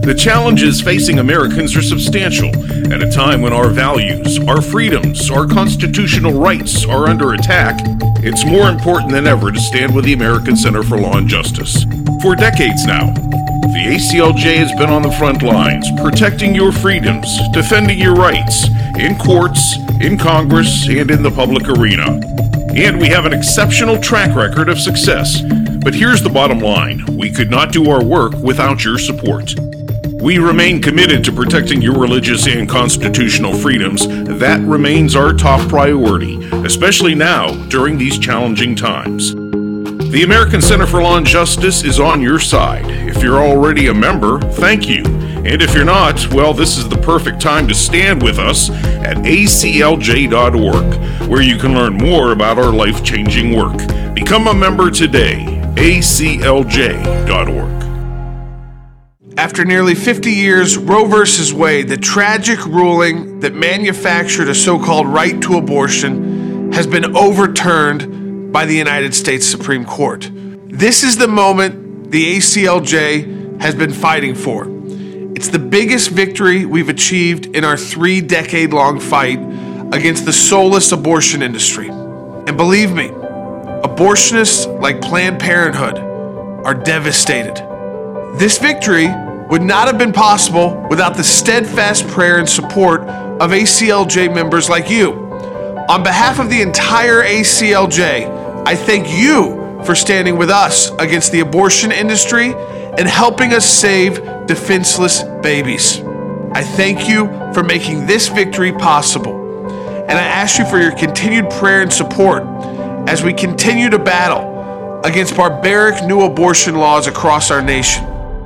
The challenges facing Americans are substantial at a time when our values, our freedoms, our constitutional rights are under attack. It's more important than ever to stand with the American Center for Law and Justice. For decades now, the A C L J has been on the front lines, protecting your freedoms, defending your rights, in courts, in Congress, and in the public arena. And we have an exceptional track record of success. But here's the bottom line. We could not do our work without your support. We remain committed to protecting your religious and constitutional freedoms. That remains our top priority, especially now during these challenging times. The American Center for Law and Justice is on your side. If you're already a member, thank you. And if you're not, well, this is the perfect time to stand with us at A C L J dot org, where you can learn more about our life-changing work. Become a member today, A C L J dot org. After nearly fifty years, Roe versus Wade, the tragic ruling that manufactured a so-called right to abortion, has been overturned by the United States Supreme Court. This is the moment the A C L J has been fighting for. It's the biggest victory we've achieved in our three-decade-long fight against the soulless abortion industry. And believe me, abortionists like Planned Parenthood are devastated. This victory would not have been possible without the steadfast prayer and support of A C L J members like you. On behalf of the entire A C L J, I thank you for standing with us against the abortion industry and helping us save defenseless babies. I thank you for making this victory possible. And I ask you for your continued prayer and support as we continue to battle against barbaric new abortion laws across our nation.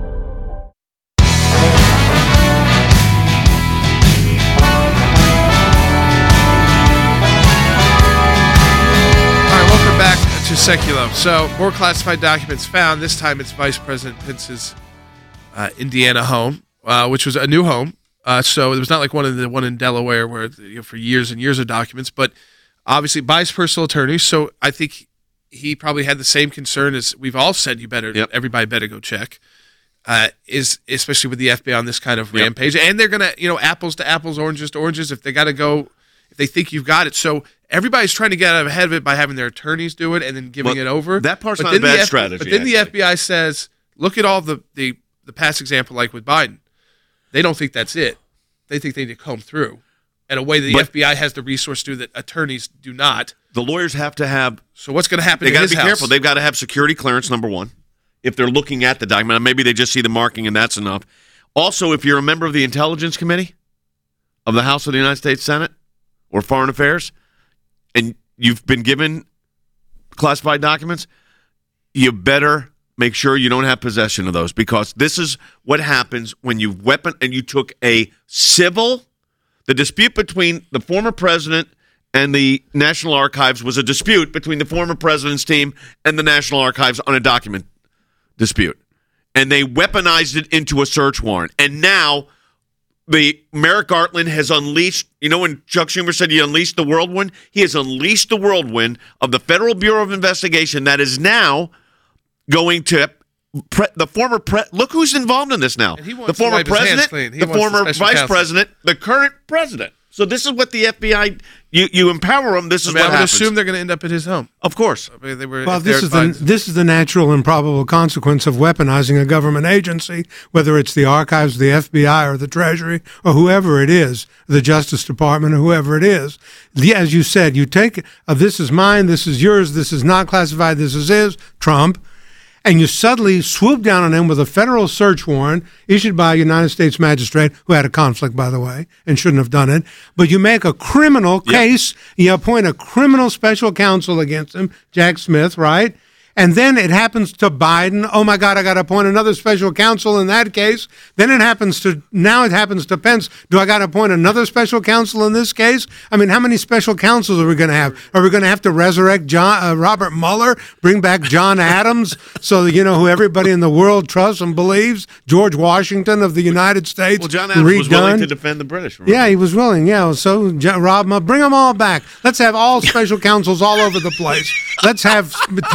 To Seculum. So, more classified documents found. This time it's Vice President Pence's uh, Indiana home, uh, which was a new home. Uh, so, it was not like one in the one in Delaware where, you know, for years and years of documents, but obviously by his personal attorney. So, I think he probably had the same concern as we've all said. You better, yep. Everybody better go check. Uh, is especially with the F B I on this kind of yep. rampage, and they're gonna, you know, apples to apples, oranges to oranges. If they got to go, if they think you've got it, so. Everybody's trying to get out ahead of it by having their attorneys do it and then giving well, it over. That part's but not a bad F- strategy. But then actually. the F B I says, look at all the, the, the past example like with Biden. They don't think that's it. They think they need to comb through in a way that the but, F B I has the resource to do that attorneys do not. The lawyers have to have... So what's going to happen They got to be house? careful. They've got to have security clearance, number one. If they're looking at the document, maybe they just see the marking and that's enough. Also, if you're a member of the Intelligence Committee of the House of the United States Senate or Foreign Affairs, and you've been given classified documents, you better make sure you don't have possession of those, because this is what happens when you weapon and you took a civil, the dispute between the former president and the National Archives was a dispute between the former president's team and the National Archives on a document dispute. And they weaponized it into a search warrant. And now the Merrick Garland has unleashed, you know, when Chuck Schumer said he unleashed the whirlwind, he has unleashed the whirlwind of the Federal Bureau of Investigation that is now going to pre- the former pre- look who's involved in this now. The former president, the former vice counsel. president, the current president. So this is what the F B I, you, you empower them, this is I mean, what I would happens. assume they're going to end up at his home. Of course. I mean, they were, well, this is, the, this is the natural and probable consequence of weaponizing a government agency, whether it's the archives, the F B I, or the Treasury, or whoever it is, the Justice Department, or whoever it is. The, as you said, you take, uh, this is mine, this is yours, this is not classified, this is his, Trump, and you suddenly swoop down on him with a federal search warrant issued by a United States magistrate who had a conflict, by the way, and shouldn't have done it. But you make a criminal yep. case. You appoint a criminal special counsel against him, Jack Smith, right? And then it happens to Biden. Oh, my God, I got to appoint another special counsel in that case. Then it happens to, now it happens to Pence. Do I got to appoint another special counsel in this case? I mean, how many special counsels are we going to have? Are we going to have to resurrect John, uh, Robert Mueller, bring back John Adams, so that, you know, who everybody in the world trusts and believes? George Washington of the United States. Well, John Adams redone. was willing to defend the British. Remember? Yeah, he was willing. Yeah, so Rob Mueller, bring them all back. Let's have all special counsels all over the place. Let's have ten, twenty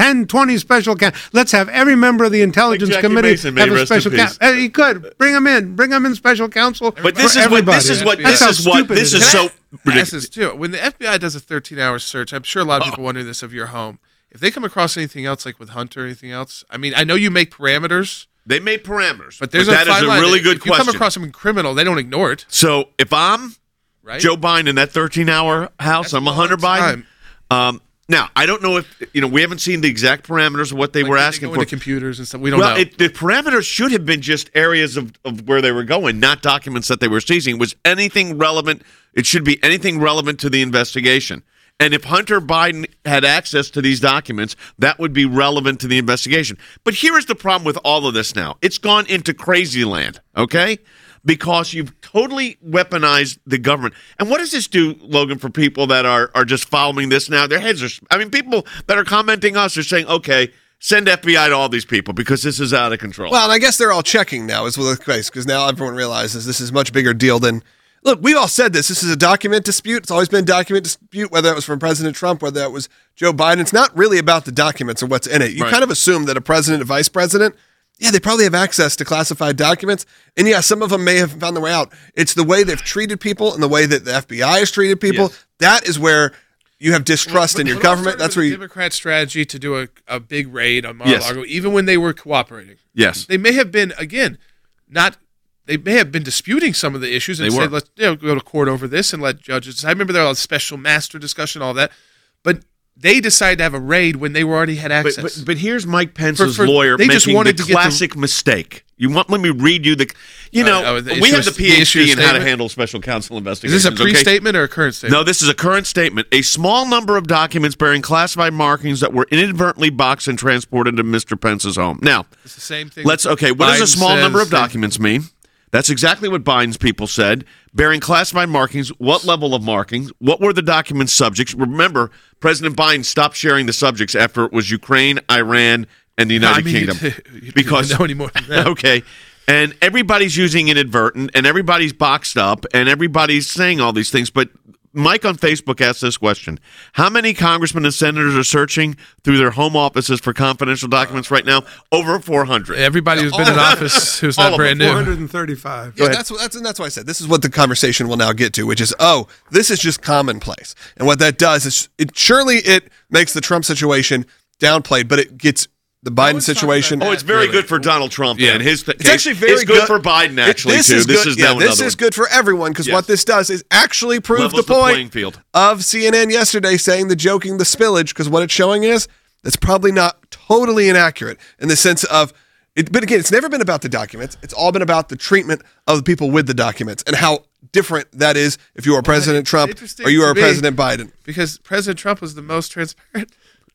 twenty special counsel. Let's have every member of the Intelligence Like Jackie Committee Mason, may have a rest in special peace. counsel. He could bring them in, bring them in special counsel. But this for is what everybody. this is what That's this how is what stupid this it is so Ask ridiculous. this too. When the F B I does a thirteen-hour search, I'm sure a lot of people wonder this of your home. If they come across anything else, like with Hunter or anything else, I mean, I know you make parameters. They made parameters, But there's but a that is fine a line. really good if you question. come across something criminal, they don't ignore it. So if I'm Right? Joe Biden in that thirteen-hour house, That's I'm a a Hunter long Biden. Um, now I don't know if you know. We haven't seen the exact parameters of what they Like, were did they asking go for. into computers and stuff. We don't well, know. it, the parameters should have been just areas of, of where they were going, not documents that they were seizing. It was anything relevant? It should be anything relevant to the investigation. And if Hunter Biden had access to these documents, that would be relevant to the investigation. But here is the problem with all of this now. It's gone into crazy land, okay? Because you've totally weaponized the government. And what does this do, Logan, for people that are, are just following this now? Their heads are, I mean, people that are commenting us are saying, okay, send F B I to all these people because this is out of control. Well, and I guess they're all checking now is the case because now everyone realizes this is a much bigger deal than. Look, we all said this. This is a document dispute. It's always been a document dispute, whether it was from President Trump, whether it was Joe Biden. It's not really about the documents or what's in it. You Right. kind of assume that a president, a vice president, yeah, they probably have access to classified documents. And yeah, some of them may have found their way out. It's the way they've treated people and the way that the F B I has treated people. Yes. That is where you have distrust But- in your but it all government. started That's with where the you. Democrat strategy to do a, a big raid on Yes. Mar-a-Lago, even when they were cooperating. yes. They may have been, again, not. They may have been disputing some of the issues and They said, were. let's you know, go to court over this and let judges. I remember there was a special master discussion, all that. But they decided to have a raid when they were already had But, access. but, but here's Mike Pence's For- for- lawyer they just making wanted the to get the- classic mistake. You want? Let me read you the. You Uh, know, oh, the we issue have the is- the issue PhD in how to statement? handle special counsel Is investigations. this a okay? pre-statement or a current statement? No, this is a current statement. A small number of documents bearing classified markings that were inadvertently boxed and transported to Mister Pence's home. Now, It's the same thing. let's. Okay, what does a Biden small says number of that- documents mean? That's exactly what Biden's people said. Bearing classified markings, what level of markings? What were the document's subjects? Remember, President Biden stopped sharing the subjects after it was Ukraine, Iran, and the United I mean, Kingdom. You, you don't because even know anymore than that. okay, and everybody's using inadvertent, and everybody's boxed up, and everybody's saying all these things. But Mike on Facebook asked this question: how many congressmen and senators are searching through their home offices for confidential documents right now? Over four hundred. Everybody who's been in office who's All not of brand them. new. four hundred thirty-five. Yeah, that's what that's and that's why I said this is what the conversation will now get to, which is oh, this is just commonplace, and what that does is it surely it makes the Trump situation downplayed, but it gets the Biden one's talking situation. about Oh, it's very Really? good for Donald Trump. Yeah. And his th- It's actually very it's good, for Biden actually It- this too. Is this good, is yeah, now this another is one. good for everyone because Yes. what this does is actually prove Levels the the playing point field. of C N N yesterday saying the joking, the spillage, because what it's showing is that's probably not totally inaccurate in the sense of. It, but again, it's never been about the documents. It's all been about the treatment of the people with the documents and how different that is if you are President it's Trump interesting or you to are me. President Biden. Because President Trump was the most transparent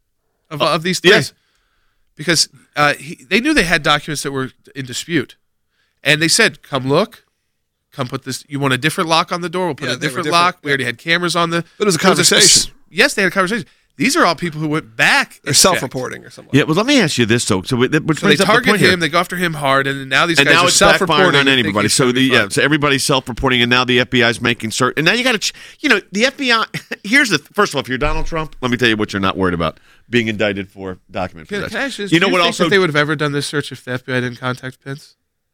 of, of these three. yes. Because uh, he, they knew they had documents that were in dispute. And they said, come look, come put this. You want a different lock on the door? We'll put Yeah, a they were different, different, lock. We yeah. already had cameras on the. But it was a there spec- conversation. yes, they had a conversation. These are all people who went back. They're and self-reporting or something. Yeah, well, let me ask you this though. So, it- which checked. So they brings up the target point here. him, they go after him hard, and now these and guys now are it's self-reporting. backfiring on and think anybody. he's So gonna the be yeah, fine. so everybody's self-reporting, and now the F B I is making certain. And now you got to, ch- you know, the F B I. Here's the first of all, if you're Donald Trump, let me tell you what you're not worried about: being indicted for document Can, possession. can I ask you, this? you know do what? think Also, that they would have ever done this search if the F B I didn't contact Pence?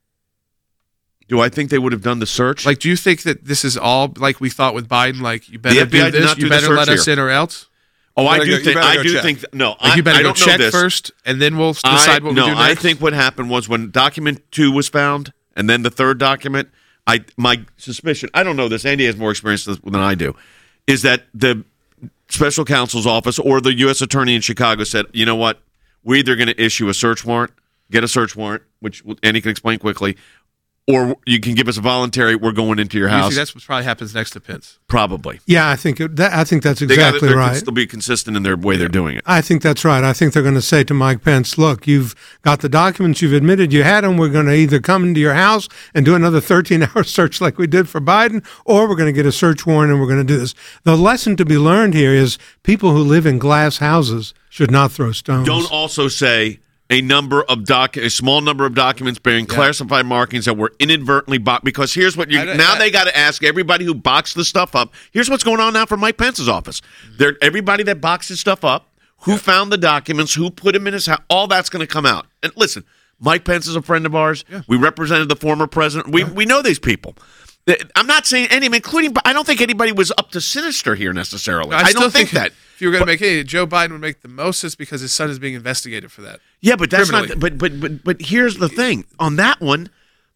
do I think they would have done the search? Like, do you think that this is all like we thought with Biden? Like, you better F B I do did this, not you do the better let search us here. in, or else. oh, You I better do go- you think. better I go do check. think. No, Like, I, you better I go don't know check this. first, and then we'll I, decide what no, we do I next. think what happened was when document two was found, and then the third document. I my suspicion. I don't know this. Andy has more experience than I do. Is that the special counsel's office or the U S attorney in Chicago said, you know what? We're either going to issue a search warrant, get a search warrant, which Andy can explain quickly, or you can give us a voluntary. We're going into your Usually house. that's what probably happens next to Pence. Probably. Yeah, I think it, that, I think that's They got exactly to right. still be consistent in their way they're doing it. I think that's right. I think they're going to say to Mike Pence, look, you've got the documents, you've admitted you had them. We're going to either come into your house and do another thirteen-hour search like we did for Biden, or we're going to get a search warrant and we're going to do this. The lesson to be learned here is people who live in glass houses should not throw stones. Don't also say a number of doc, a small number of documents bearing classified markings that were inadvertently boxed. Because here's what you I don't- now I- they got to ask everybody who boxed the stuff up. Here's what's going on now for Mike Pence's office. There, everybody that boxes stuff up Who yeah. found the documents? Who put them in his house? All that's going to come out. And listen, Mike Pence is a friend of ours. Yeah. We represented the former president. We yeah. we know these people. I'm not saying any, including, but I don't think anybody was up to sinister here necessarily. I, I don't think, think that. If you were going to make any, Joe Biden would make the most sense because his son is being investigated for that. Yeah, but that's not. But but but but here's the thing on that one.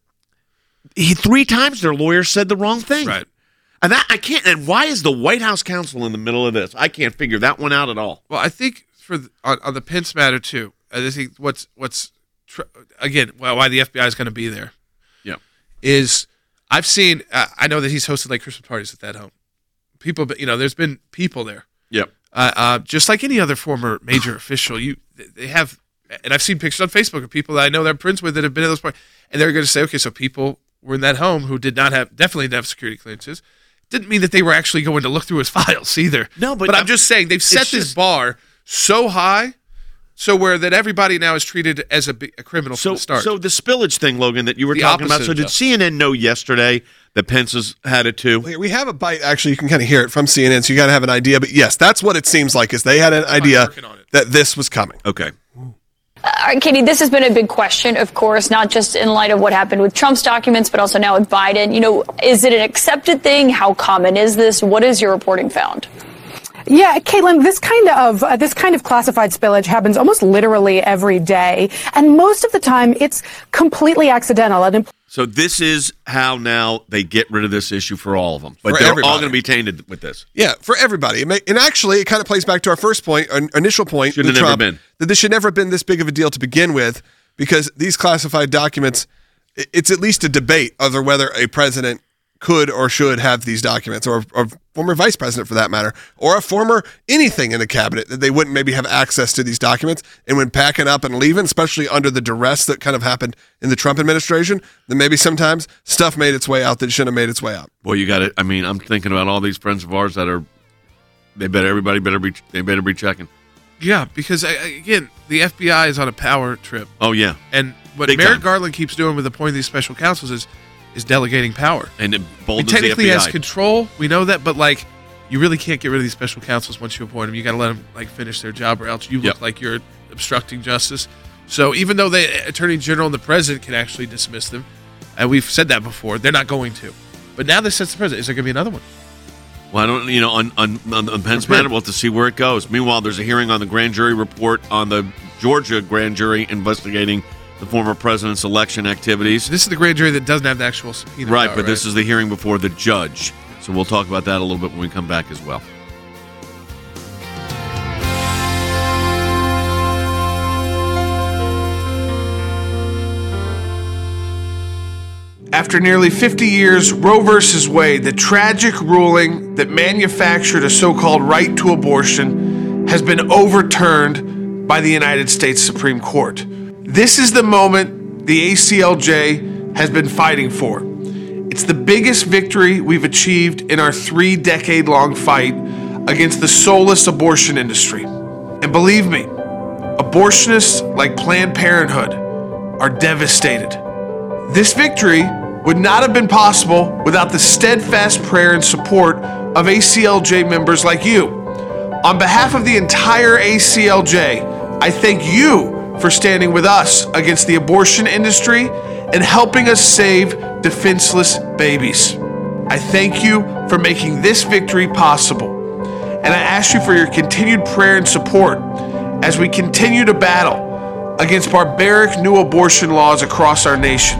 He three times their lawyers said the wrong thing. Right. And that I can't. And why is the White House counsel in the middle of this? I can't figure that one out at all. Well, I think for the, on, on the Pence matter too. I think what's what's tr- again why the F B I is going to be there. Yeah. Is I've seen. Uh, I know that he's hosted like Christmas parties at that home. People, you know, there's been people there. Yep. Uh, uh, just like any other former major official, you they have, and I've seen pictures on Facebook of people that I know they're friends with that have been at those parties, and they're going to say, okay, so people were in that home who did not have, definitely didn't have security clearances. Didn't mean that they were actually going to look through his files either. No, but, but I'm just saying they've set this just, bar so high, so where that everybody now is treated as a, a criminal so, from the start. So the spillage thing, Logan, that you were the talking about. So did stuff. C N N know yesterday that Pence has had it too? We have a bite. Actually, you can kind of hear it from C N N, so you got to have an idea. But yes, that's what it seems like. Is they had an idea that this was coming. Okay. All right, Katie, this has been a big question, of course, not just in light of what happened with Trump's documents, but also now with Biden. You know, is it an accepted thing? How common is this? What has your reporting found? Yeah, Caitlin, this kind of uh, this kind of classified spillage happens almost literally every day, and most of the time it's completely accidental. And so this is how now they get rid of this issue for all of them, but for they're everybody. all going to be tainted with this. Yeah, for everybody. And actually, it kind of plays back to our first point, our initial point, Shouldn't have never been. that this should never have been this big of a deal to begin with, because these classified documents, it's at least a debate over whether a president could or should have these documents, or a former vice president for that matter, or a former anything in the cabinet, that they wouldn't maybe have access to these documents. And when packing up and leaving, especially under the duress that kind of happened in the Trump administration, then maybe sometimes stuff made its way out that shouldn't have made its way out. Well, you got it. I mean, I'm thinking about all these friends of ours that are, they better, everybody better be, they better be checking. Yeah, because again, the F B I is on a power trip. Oh, yeah. And what Big Merrick time. Garland keeps doing with appointing these special counsels is is delegating power. And it He boldens technically the F B I. has control. We know that, but like, you really can't get rid of these special counsels once you appoint them. You got to let them like finish their job, or else you look Yep. like you're obstructing justice. So even though the Attorney General and the President can actually dismiss them, and we've said that before, they're not going to. But now this sets the President. Is there going to be another one? Well, I don't, you know, on on, on, on Pence matter, we'll have to see where it goes. Meanwhile, there's a hearing on the grand jury report on the Georgia grand jury investigating the former president's election activities. This is the grand jury that doesn't have the actual subpoena. Right, power, but this is the hearing before the judge. So we'll talk about that a little bit when we come back as well. After nearly fifty years, Roe versus Wade, the tragic ruling that manufactured a so-called right to abortion, has been overturned by the United States Supreme Court. This is the moment the A C L J has been fighting for. It's the biggest victory we've achieved in our three-decade-long fight against the soulless abortion industry. And believe me, abortionists like Planned Parenthood are devastated. This victory would not have been possible without the steadfast prayer and support of A C L J members like you. On behalf of the entire A C L J, I thank you for standing with us against the abortion industry and helping us save defenseless babies. I thank you for making this victory possible. And I ask you for your continued prayer and support as we continue to battle against barbaric new abortion laws across our nation.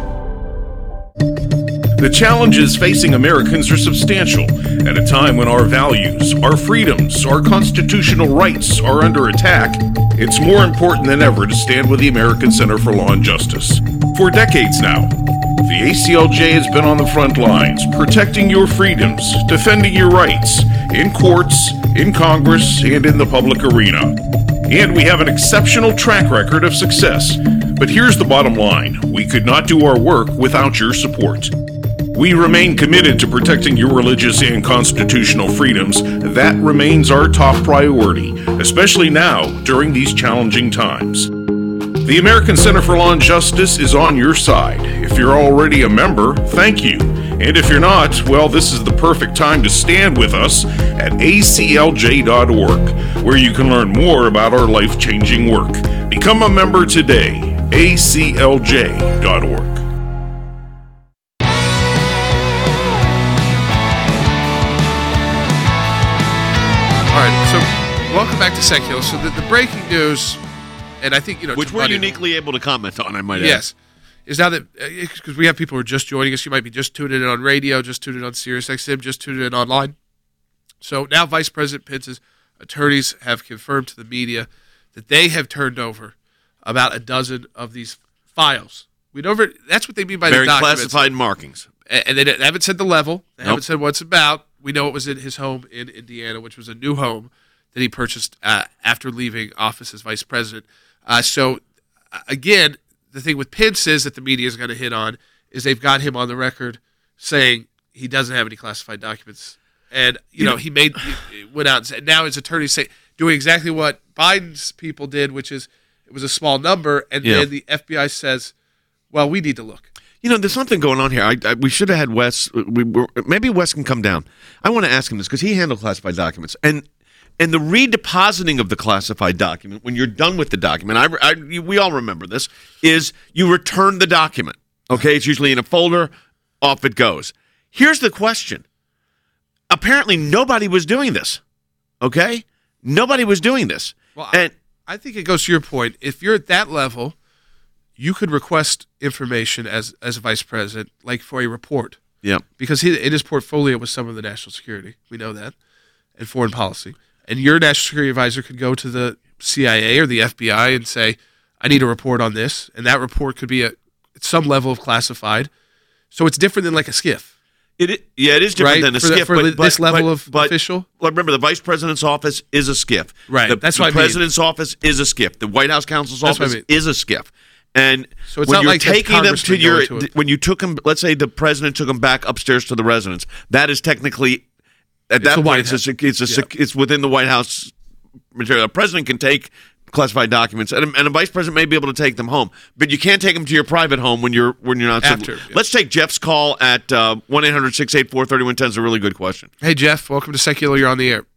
The challenges facing Americans are substantial at a time when our values, our freedoms, our constitutional rights are under attack. It's more important than ever to stand with the American Center for Law and Justice. For decades now, the A C L J has been on the front lines, protecting your freedoms, defending your rights, in courts, in Congress, and in the public arena. And we have an exceptional track record of success. But here's the bottom line. We could not do our work without your support. We remain committed to protecting your religious and constitutional freedoms. That remains our top priority, especially now during these challenging times. The American Center for Law and Justice is on your side. If you're already a member, thank you. And if you're not, well, this is the perfect time to stand with us at A C L J dot org, where you can learn more about our life-changing work. Become a member today, A C L J dot org. All right, so welcome back to Secular. So the, the breaking news, and I think, you know, which we're uniquely able to comment on, I might add. Yes, is now that, because we have people who are just joining us, you might be just tuning in on radio, just tuning in on Sirius X M, just tuning in online. So now Vice President Pence's attorneys have confirmed to the media that they have turned over about a dozen of these files. We never, that's what they mean by Very the documents. classified markings. And, and they, they haven't said the level. They Nope. haven't said what it's about. We know it was in his home in Indiana, which was a new home that he purchased uh, after leaving office as vice president. Uh, so, uh, again, the thing with Pence is that the media is going to hit on is they've got him on the record saying he doesn't have any classified documents. And, you, you know, know, he made he went out and said, now his attorneys say doing exactly what Biden's people did, which is it was a small number, and Yeah. then the F B I says, well, we need to look. You know, there's something going on here. I, I, we should have had Wes. We were, maybe Wes can come down. I want to ask him this because he handled classified documents. And and the redepositing of the classified document, when you're done with the document, I, I, we all remember this, is you return the document. Okay? It's usually in a folder. Off it goes. Here's the question. Apparently, nobody was doing this. Okay? Nobody was doing this. Well, and I, I think it goes to your point. If you're at that level, you could request information as as a vice president, like for a report. Yeah. Because he, in his portfolio was some of the national security. We know that. And foreign policy. And your national security advisor could go to the C I A or the F B I and say, I need a report on this. And that report could be a some level of classified. So it's different than like a SCIF. It is, yeah, it is different right? than a for the, SCIF. for but, this but, level but, of but, official? Well, remember, the vice president's office is a SCIF. Right. The, That's the what I mean. president's office is a SCIF. The White House counsel's That's what I office mean. is a SCIF. And So it's when not you're like that's taking them to congressmen your, going to it. when you took them, let's say the president took them back upstairs to the residence, that is technically, at It's that the point, White it's, a, House. it's, a, it's within the White House material. A president can take classified documents, and a, and a vice president may be able to take them home, but you can't take them to your private home when you're when you're not. After, so, yeah. Let's take Jeff's call at uh, one eight hundred six eight four three one one zero. It's a really good question. Hey, Jeff, welcome to Secular. You're on the air.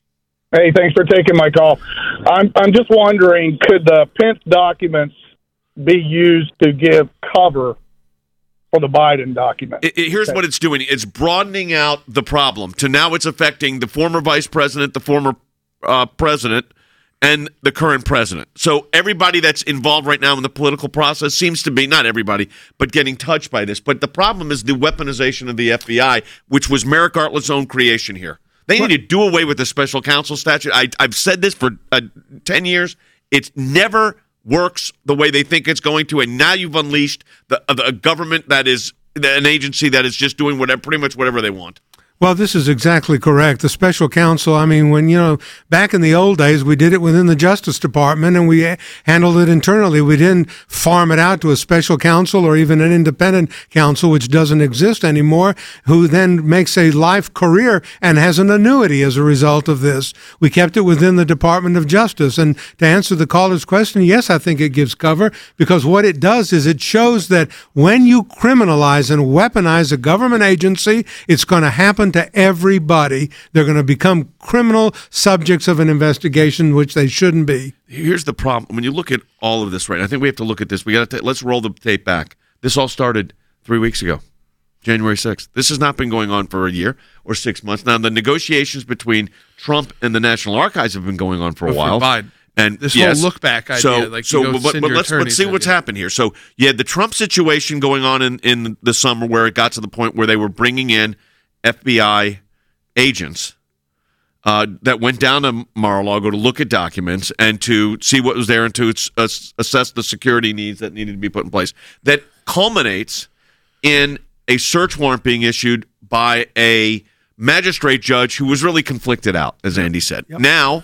Hey, thanks for taking my call. I'm I'm just wondering, could the Pence documents be used to give cover for the Biden document? It, it, here's what it's doing. It's broadening out the problem to now it's affecting the former vice president, the former uh, president, and the current president. So everybody that's involved right now in the political process seems to be, not everybody, but getting touched by this. But the problem is the weaponization of the F B I, which was Merrick Gartlett's own creation here. They need to do away with the special counsel statute. I, I've said this for uh, ten years. It never works the way they think it's going to, and now you've unleashed the, uh, the government that is an agency that is just doing whatever, pretty much whatever they want. Well, this is exactly correct. The special counsel, I mean, when, you know, back in the old days, we did it within the Justice Department and we handled it internally. We didn't farm it out to a special counsel or even an independent counsel, which doesn't exist anymore, who then makes a life career and has an annuity as a result of this. We kept it within the Department of Justice. And to answer the caller's question, yes, I think it gives cover, because what it does is it shows that when you criminalize and weaponize a government agency, it's going to happen to everybody. They're going to become criminal subjects of an investigation, which they shouldn't be. Here's the problem. When you look at all of this, right, I think we have to look at this. We got to let's roll the tape back. This all started three weeks ago, January sixth. This has not been going on for a year or six months. Now, the negotiations between Trump and the National Archives have been going on for a Well, for while. Biden. And This yes, whole look-back idea, So, like you so go but, send but your let's, let's attorneys see in, what's yeah. happened here. So you had the Trump situation going on in, in the summer where it got to the point where they were bringing in F B I agents uh, that went down to Mar-a-Lago to look at documents and to see what was there and to uh, assess the security needs that needed to be put in place. That culminates in a search warrant being issued by a magistrate judge who was really conflicted out, as Andy said. Yep. Now,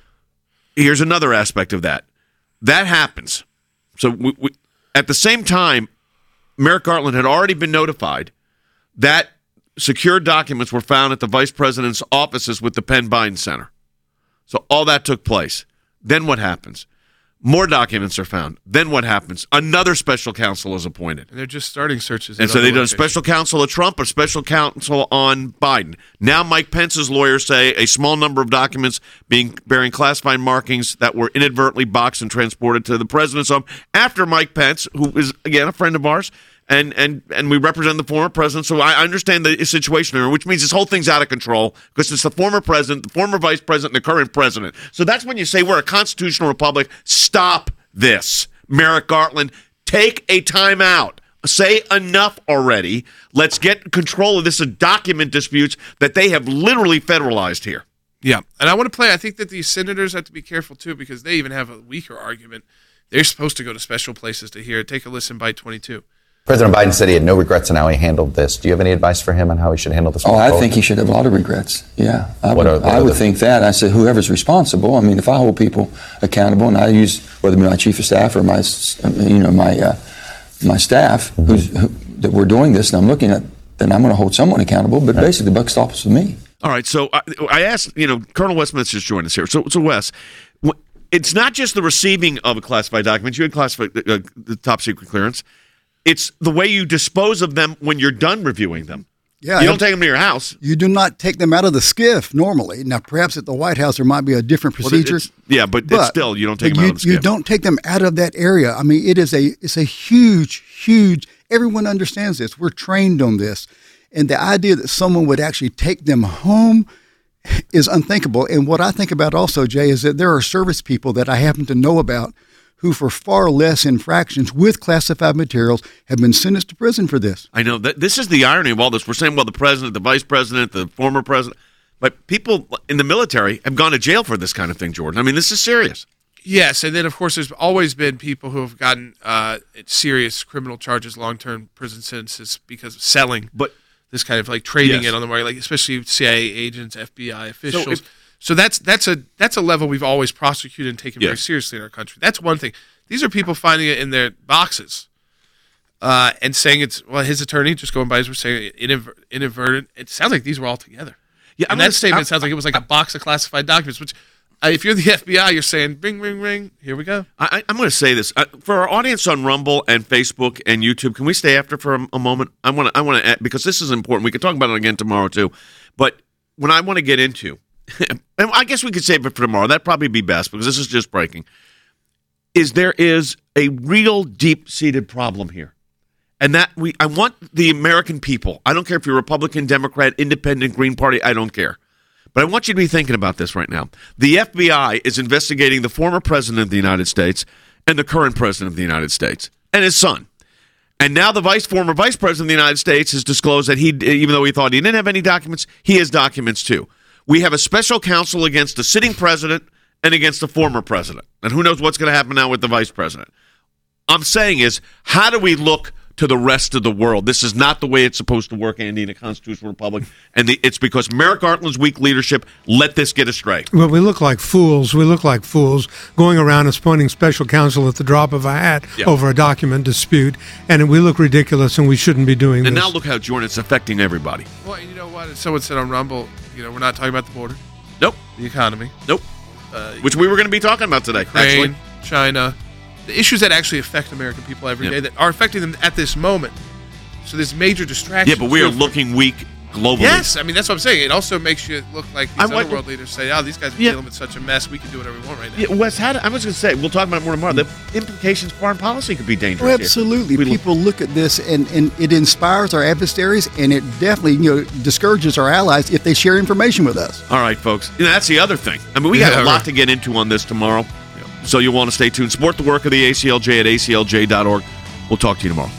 here's another aspect of that. That happens. So we, we, at the same time, Merrick Garland had already been notified that secure documents were found at the vice president's offices with the Penn Biden Center. So all that took place. Then what happens? More documents are found. Then what happens? Another special counsel is appointed. And they're just starting searches. And so they did a special counsel of Trump, a special counsel on Biden. Now Mike Pence's lawyers say a small number of documents being bearing classified markings that were inadvertently boxed and transported to the president's home after Mike Pence, who is, again, a friend of ours, and and and we represent the former president. So I understand the situation there, which means this whole thing's out of control because it's the former president, the former vice president, and the current president. So that's when you say we're a constitutional republic. Stop this. Merrick Garland, take a time out. Say enough already. Let's get control of this document disputes that they have literally federalized here. Yeah, and I want to play. I think that these senators have to be careful, too, because they even have a weaker argument. They're supposed to go to special places to hear it. Take a listen, Byte twenty-two. President Biden said he had no regrets in how he handled this. Do you have any advice for him on how he should handle this? Oh, I think he should have a lot of regrets. Yeah, I what would, are, what I are would the... think that. I said, whoever's responsible. I mean, if I hold people accountable, and I use whether it be my chief of staff or my, you know, my uh, my staff, mm-hmm. who's who, that we're doing this, and I'm looking at, then I'm going to hold someone accountable. But right. basically, the buck stops with me. All right. So I, I asked, you know, Colonel Westminster's joined us here. So, so Wes, it's not just the receiving of a classified document. You had classified uh, the top secret clearance. It's the way you dispose of them when you're done reviewing them. Yeah, you don't take them to your house. You do not take them out of the skiff normally. Now, perhaps at the White House there might be a different procedure. Well, yeah, but, but it's still you don't take them you, out of the skiff. You don't take them out of that area. I mean, it is a it's a huge, huge. Everyone understands this. We're trained on this, and the idea that someone would actually take them home is unthinkable. And what I think about also, Jay, is that there are service people that I happen to know about who for far less infractions with classified materials have been sentenced to prison for this. I know. that This is the irony of all this. We're saying, well, the president, the vice president, the former president, but people in the military have gone to jail for this kind of thing, Jordan. I mean, this is serious. Yes, and then, of course, there's always been people who have gotten uh, serious criminal charges, long-term prison sentences because of selling but this kind of, like, trading yes. it on the market, like especially C I A agents, F B I officials. So if, So that's that's a that's a level we've always prosecuted and taken yes. very seriously in our country. That's one thing. These are people finding it in their boxes uh, and saying it's, well, his attorney, just going by his word, saying inadver- inadvertent. It sounds like these were all together. Yeah, and I'm that statement I'm, sounds like it was like a box of classified documents, which uh, if you're the F B I, you're saying, ring, ring, ring, here we go. I, I'm going to say this. Uh, for our audience on Rumble and Facebook and YouTube, can we stay after for a, a moment? I want to, I want to, because this is important. We can talk about it again tomorrow, too. But when I want to get into, and I guess we could save it for tomorrow. That'd probably be best because this is just breaking. Is there is a real deep-seated problem here, and that we I want the American people. I don't care if you're Republican, Democrat, Independent, Green Party. I don't care, but I want you to be thinking about this right now. The F B I is investigating the former president of the United States and the current president of the United States and his son. And now the vice former vice president of the United States has disclosed that he, even though he thought he didn't have any documents, he has documents too. We have a special counsel against the sitting president and against the former president. And who knows what's going to happen now with the vice president. I'm saying is, how do we look to the rest of the world? This is not the way it's supposed to work, Andy, in a constitutional republic. And the, it's because Merrick Garland's weak leadership let this get astray. Well, we look like fools. We look like fools going around and appointing special counsel at the drop of a hat yeah. over a document dispute. And we look ridiculous, and we shouldn't be doing and this. And now look how, Jordan, it's affecting everybody. Well, you know what? Someone said on Rumble, you know, we're not talking about the border. Nope. The economy. Nope. Uh, Which we were going to be talking about today, Ukraine, actually. China. The issues that actually affect American people every yeah. day that are affecting them at this moment. So there's major distractions. Yeah, but we are looking weak globally. Yes, I mean, that's what I'm saying. It also makes you look like these I, other what, world leaders say, oh, these guys are yeah. dealing with such a mess, we can do whatever we want right now. Yeah, Wes, how do, I was going to say, we'll talk about it more tomorrow. The implications of foreign policy could be dangerous. Oh, absolutely. Here. People look at this, and, and it inspires our adversaries, and it definitely you know discourages our allies if they share information with us. All right, folks. You know, that's the other thing. I mean, we got yeah, a lot right. to get into on this tomorrow, yeah. so you'll want to stay tuned. Support the work of the A C L J at A C L J dot org. We'll talk to you tomorrow.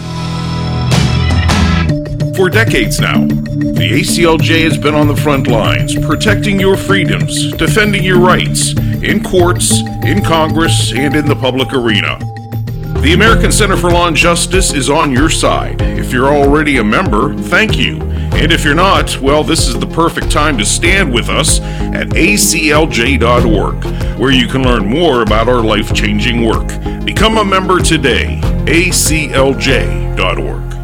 For decades now, the A C L J has been on the front lines, protecting your freedoms, defending your rights, in courts, in Congress, and in the public arena. The American Center for Law and Justice is on your side. If you're already a member, thank you. And if you're not, well, this is the perfect time to stand with us at A C L J dot org, where you can learn more about our life-changing work. Become a member today, A C L J dot org.